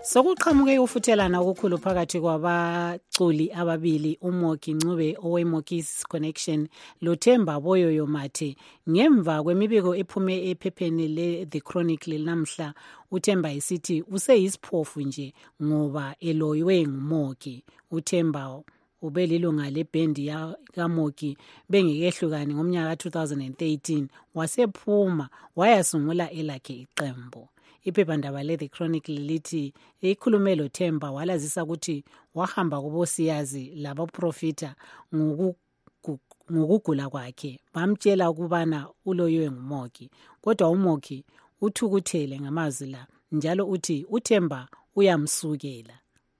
Sokuqhamuke ufuthelana okukhulu phakathi kwabaculi ababili uMoki Ncube oweMoki's Connection loThemba Boyoyo Mathe ngemva kwemibiko ephume ephepheni le-The Chronicle namhla. uThemba isithi useyisiphofu nje ngoba eloywe nguMoki. uThemba ubelilunga lebhendi kaMoki bengekehlukani ngomnyaka ka-2013 wasephuma wayasungula elakhe iqembu. Iphephandaba le-The Chronicle lithi ikhulume loThemba walazisa ukuthi wahamba kubosiyazi labaprofita ngokugula kwakhe bamtshela ukubana uloyiwe nguMoki, kodwa uMoki uthukuthele ngamazwi la njalo uthi uThemba uyamsukela.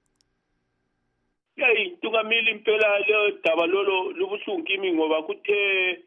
Ntungamili impela le daba lolo lubuhlungu kimi ngoba kuthe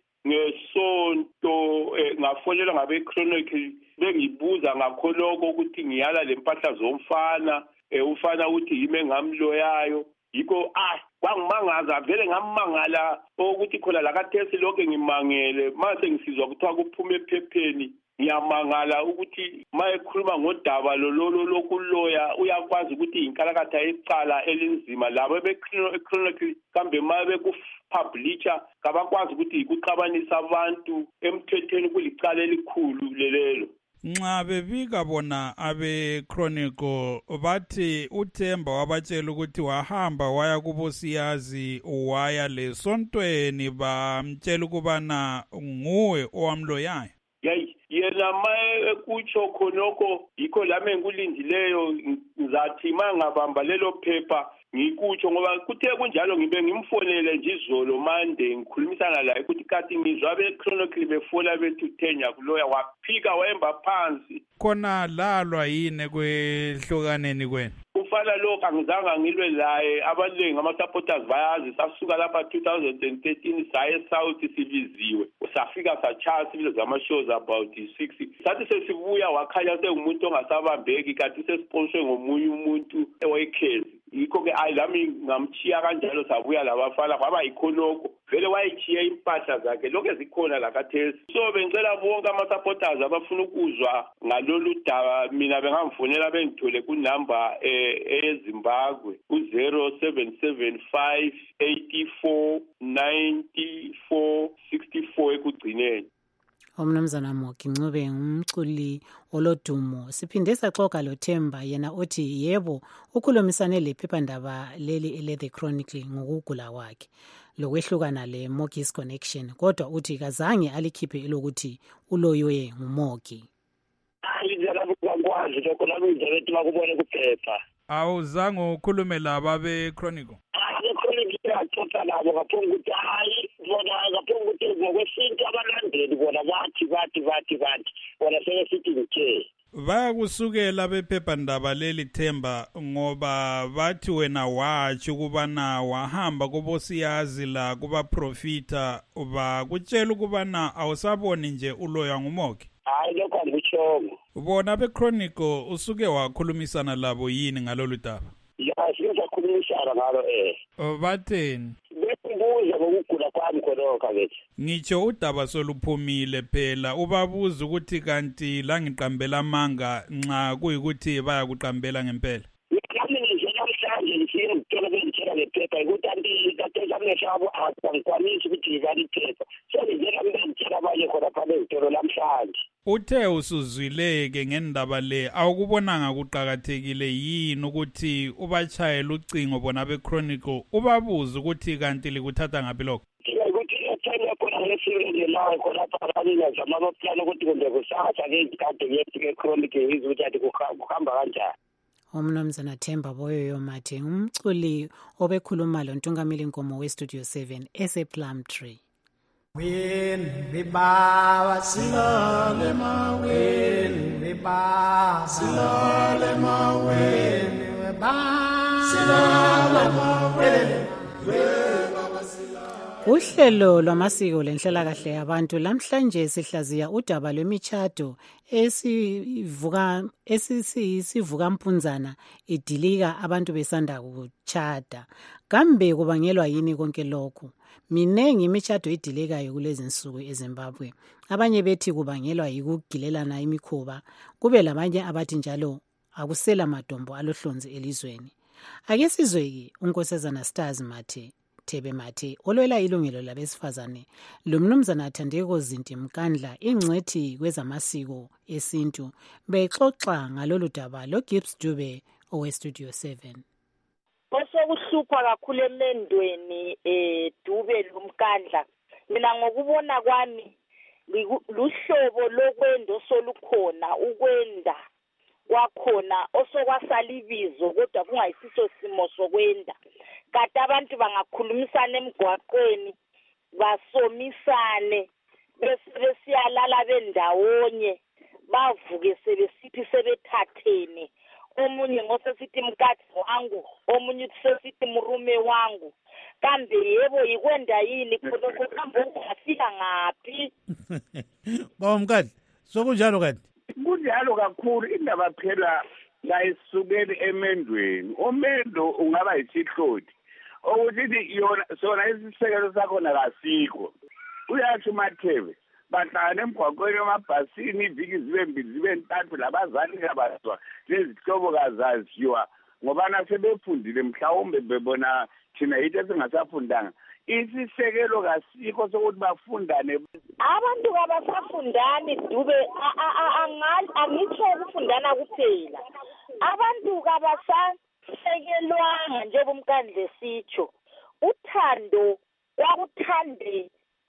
ngesonto ngafonelwa ngabe Chronicle bengibuza ngakho lokho ukuthi ngiyala lempahla zomfana ufana ukuthi yimi engamloyayo yikho kwangimangaza vele ngamangala ukuthi khona la kaThesi lokho ngimangele mase ngisizwa kuthiwa kuphume ephepheni. Ngiyamangala ukuthi mayekhuluma ngodaba lokuloya uyakwazi ukuthi inkalakatha yecala elinzima labo be-Chronicle kambe mabe kupublisha kabakwazi ukuthi kuxabanisa abantu emthethweni kulicala elikhulu lelo. Nxa bebika bona abe-Chronicle bathi uThemba wabatshela ukuthi wahamba waya kubosiyazi waya lesontweni bamtshela ukubana nguwe owamloyayo. Yena maye kutsho khonoko yikho lami engikulindileyo ngizathi mangabamba lelo phepha ngikutsho ngoba kuthe kunjalo ngibe ngimfonele nje izolo mande ngikhulumisana laye ukuthi kati ngizwa be-Chronicle befola bethi uThenya kuloya waphika wemba phansi. Khona lalwa yini kwehlukaneni kwenu? Ufana lokho angizange ngilwe laye abaningi ama-supporters bayazi sasuka lapha 2013 saye South sibiziwe safika sachaya sibilo zama-shows about 6 sathi sesibuya wakhanya sengumuntu ongasabambeki kanti sesiponswe ngomunye umuntu ewayikhezi yikho-ke lami ngamchiya kanjalo sabuya labafana kwaba yikhonokho vele wayichiya impahla zakhe lokhu ezikhona la kaThesi. So bengicela bonke ama-supporters abafuna ukuzwa ngalolu daba mina bengamfonela bengithole kunamba eZimbabwe u-0775 84 94 64 ekugcineni. Umnumzana Moki Ncube ngumculi olodumo. Siphinde saxoxa loThemba yena uthi yebo ukhulumisane lephephandaba leli ele-The Chronicle ngokugula kwakhe lokwehlukana le-Moki's Connection, kodwa uthi kazange alikhiphe elokuthi uloyiwe nguMoki. Ngakwazi lokho lami ngizobethi bakubone kuphepha. Awuzange ukhulume laba be-Chronicle? Be-Chronicle yaxoxa labo ngaphambi ukuthi hayi bona ngaphambi ukuthi ngokwesintu abalandeli bona bathi bona sebesithi ngithe. Bayakusukela bephephandaba leli Themba ngoba bathi wena watsho ukubana wahamba kubosiyazi la kubaprofita bakutshela ukubana awusaboni nje uloya nguMoki. Hayi lokho angikushongo. Bona be-Chronicle usuke wakhulumisana labo yini ngalolu daba? Ya sizakhulumisana ngalo Batheni? Bekubuza ngokugula kwami khonokho bethi. Ngitsho udaba soluphumile phela ubabuza ukuthi kanti la ngiqambela amanga nxa kuyikuthi bayakuqambela ngempela. Nami nje namhlanje ngifike ngithola bengitshela ngephepha ukuthi anti kaThesa amehlo angikwanisi ukuthi ngibale iphepha. Sengizela ngitshela abanye khona phela ngithola namhlanje. Uthe usuzwileke ngendaba le awukubonanga kuqhakathekile yini ukuthi ubachayela ucingo bona be-Chronicle ubabuza ukuthi kanti likuthatha ngapi lokho? Ukuthi ethenya khona lesibili lawo khona phakathi nezama baplana ukuthi kumbe kusasa ke ikade ke-Chronicle izwe ukuthi ati kuhamba kanjani. Umnumzana Themba Boyoyo Mathe umculi obekhuluma loNtungamili Nkomo we-Studio 7 ese-Plumtree. When we bow, silale mawen, we bow, silale mawen, we bow, silale mawen, Uhlelo lwamasiko lenhlalakahle yabantu lamhlanje sihlaziya udaba lwemichado esivuka mpunzana idilika abantu besanda kuchada. Kambe kubangelwa yini konke lokhu? Minengi imishado idilekayo kulezi nsuku eZimbabwe. Abanye bethi kubangelwa yikugilelana imikhuba, kube labanye abathi njalo akusela madombo alohlonzi elizweni. Ake sizweke unkosazana Stars Thebe Mathe olwela ilungelo labesifazane lo mnumzana Thandeko Zinti Mkandla ingcwethi kwezamasiko esintu bexoxa ngalolu daba lo Gibbs Dube oweStudio 7. Osokuhlupha kakhulu emendweni Dube lomkandla mina ngokubona kwami luhlobo lokwenda solukhona ukwenda kwakhona osokwasalibizo kodwa kungayisiso simo sokwenda kade abantu bangakhulumisana emgwaqweni basomisane bese besiyalala bendawonye bavuke sebesithi sebethathene omunye ngosesithi mkati wangu omunye usesithi murume wangu kambe yebo yikwenda yini khonokho kambe ungafika ngaphi Baba Mkandla sokunjalo kanti kunjalo kakhulu indaba phela la isukeli emendweni omendo ungaba yisihloti ukuthi yona sona isisekelo sakhona kasikho uyathi uMathebe bahlala emgwaqweni emabhasini iviki zibe mbili zibe ntathu labazali kabazwa lezihlobo kazaziwa ngoba nasebefundile mhlawumbe bebona thina yitho esingasafundanga isisekelo kasikho sokuthi bafundane abantu kabasafundani Dube angitsho ukufundana kuphela abantu kabasasekelwanga njengomkandle sitsho uthando kwakuthande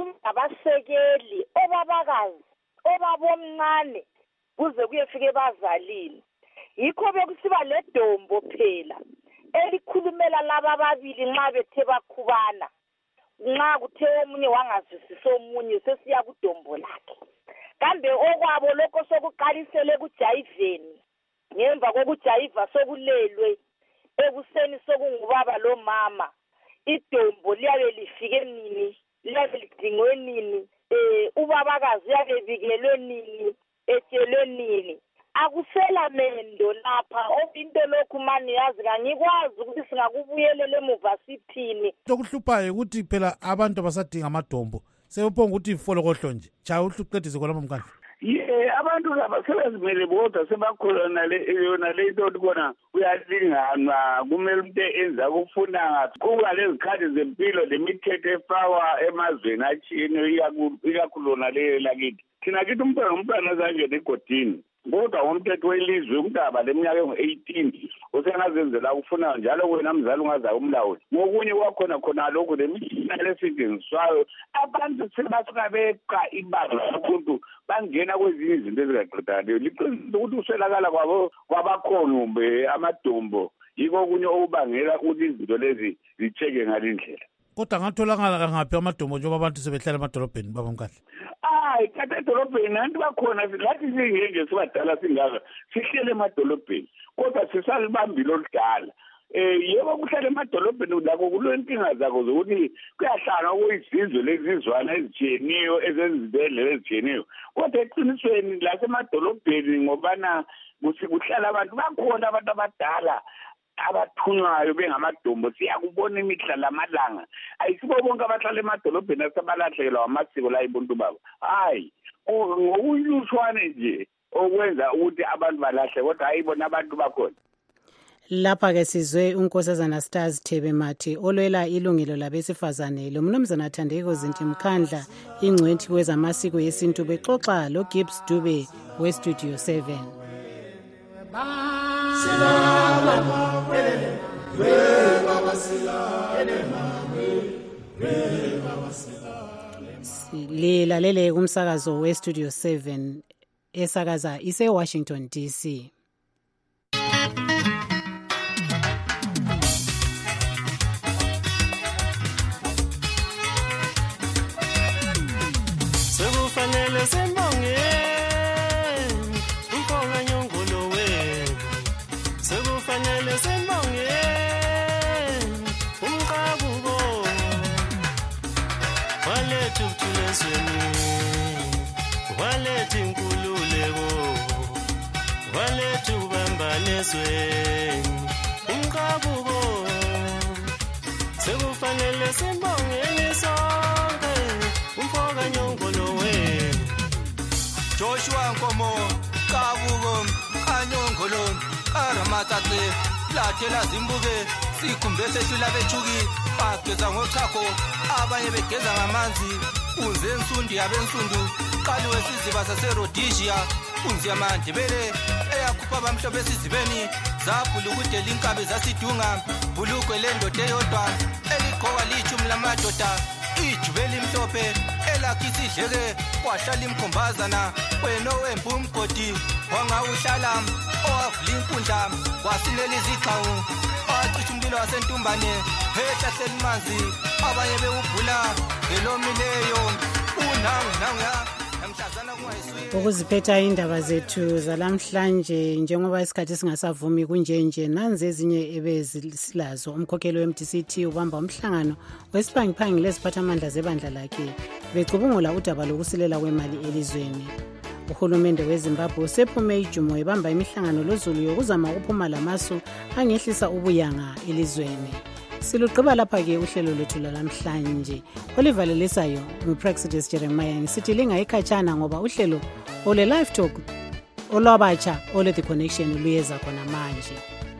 abasekeli obabakazi obabomncane kuze kuyefike bazalini yikho bekusiba ledombo phela elikhulumela laba ababili nxa bethe bakhubana nxa kuthe omunye wangazwisisa omunye sesiya kudombo lakhe kambe okwabo lokho sokuqalisele kujayiveni ngemva kokujayiva sokulelwe ekuseni sokungubaba lo mama idombo liyabe lifike nini liyabe lidingwe nini ubabakazi uyabe bikelwe nini etshelwe nini akusela mendo lapha into lokhu mani yazi kangikwazi ukuthi singakubuyelela emuva sithini okuhluphayo ukuthi phela abantu abasadinga amadombo sebephonga ukuthi ifolokohlo nje cha uhluqedise kwalama Mkandla abantu sebezimele bodwa sebakhona yona le into khona uyalinganwa kumele umuntu enza kufunanga kuba lezikhathi zempilo lemithetho efakwa emazweni atshiyeneyo ikakhulu lona le lakithi thina kithi umntwana zanje egodini kodwa umthetho welizwe umntaba leminyaka engu-18 usengazenzela ukufuna njalo wena mzali ungaza umlawuli ngokunye kwakhona khona lokhu lemitshina lesetshenziswayo abantu sebasuka beqa ibanga labantu bangena kwezinye izinto ezingaqedakaleyo liqiniso ukuthi uswelakala kwabakhona amadombo yiko okunye okubangela ukuthi izinto lezi zicheke ngalindlela kodwa ngatholakala ngaphi amadombo njengoba abantu sebehlala emadolobheni Baba Mkandla kade edolobheni abantu bakhona lathi singenge sibadala singaka sihlele emadolobheni kodwa sisalibambile oludala yebo kuhlala emadolobheni lakho kulwenkinga zakho zokuthi kuyahlala okuyizizwe lezizwana ezitshiyeneyo ezenzibedlela ezitshiyeneyo kodwa eqinisweni lasemadolobheni ngobana kuhlala abantu bakhona abantu abadala abathunywayo bengamadombo siyakubona imihla lamalanga ayisibo bonke abahlala emadolobheni asebalahlekelwa amasiko la ibuntu babo hayi ngokuyushwane nje okwenza ukuthi abantu balahle kodwa ayibona abantu bakhona lapha ke sizwe unkosazana Stars Thebe Mathe olwela ilungelo labesifazane lo mnumzana Thandeko Zinti Mkandla ingcwethi kwezamasiko yesintu bexoxa lo Gibbs Dube weStudio 7 Silalele kumsakazo weStudio 7 esakaza ise-Washington DC. Sekufanele sembonge umfonga nyongolo wenu, sekufanele sembonge umqabuko walethu kuthulezweni, walethu inkululeko, walethu kubambanezweni umqabuko, sekufanele sembongeni sonke umfoka nyongolo wenu. Joshua Nkomo Kabuko kanyongolo karamatate lathela zimbuke sikhumbe sehlula bechuki bageza ngochakho abanye begeza ngamanzi unze ensundi yabensundu qaliwe siziba saseRhodesia unzi yamandebele eyakhupha abamhlophe esizibeni zabhula ukudela inkabi zasidunga bulukwe lendoda eyodwa eligqoka lichumi lamadoda ijubeli mhlophe elakhi isidleke kwahlala imkhombazana wena owembu umgodi wangawuhlala owavula inkundla wasinela izigxawu wacisha umlilo wasentumbane ehlahleni manzi abanye bewubhula ngelomileyo unangunanguya namhlazana kungayisuye. Ukuziphetha indaba zethu zalamhlanje njengoba isikhathi singasavumi kunjenje nanzi ezinye ebezisilazo. Umkhokheli we-MDCT ubamba umhlangano wesiphangi leziphathamandla zebandla lakhe becubungula udaba lokusilela kwemali elizweni. Uhulumende weZimbabwe usephume ijumo ebamba imihlangano lozulu yokuzama ukuphuma lamasu angehlisa ubuyanga elizweni. Silugqiba lapha-ke uhlelo lwethu lwalamhlanje. Olivalelisayo nguPraxidis Jeremiah ngisithi lingayikhatshana ngoba uhlelo ole live talk olwabatsha ole The Connection luyeza khona manje.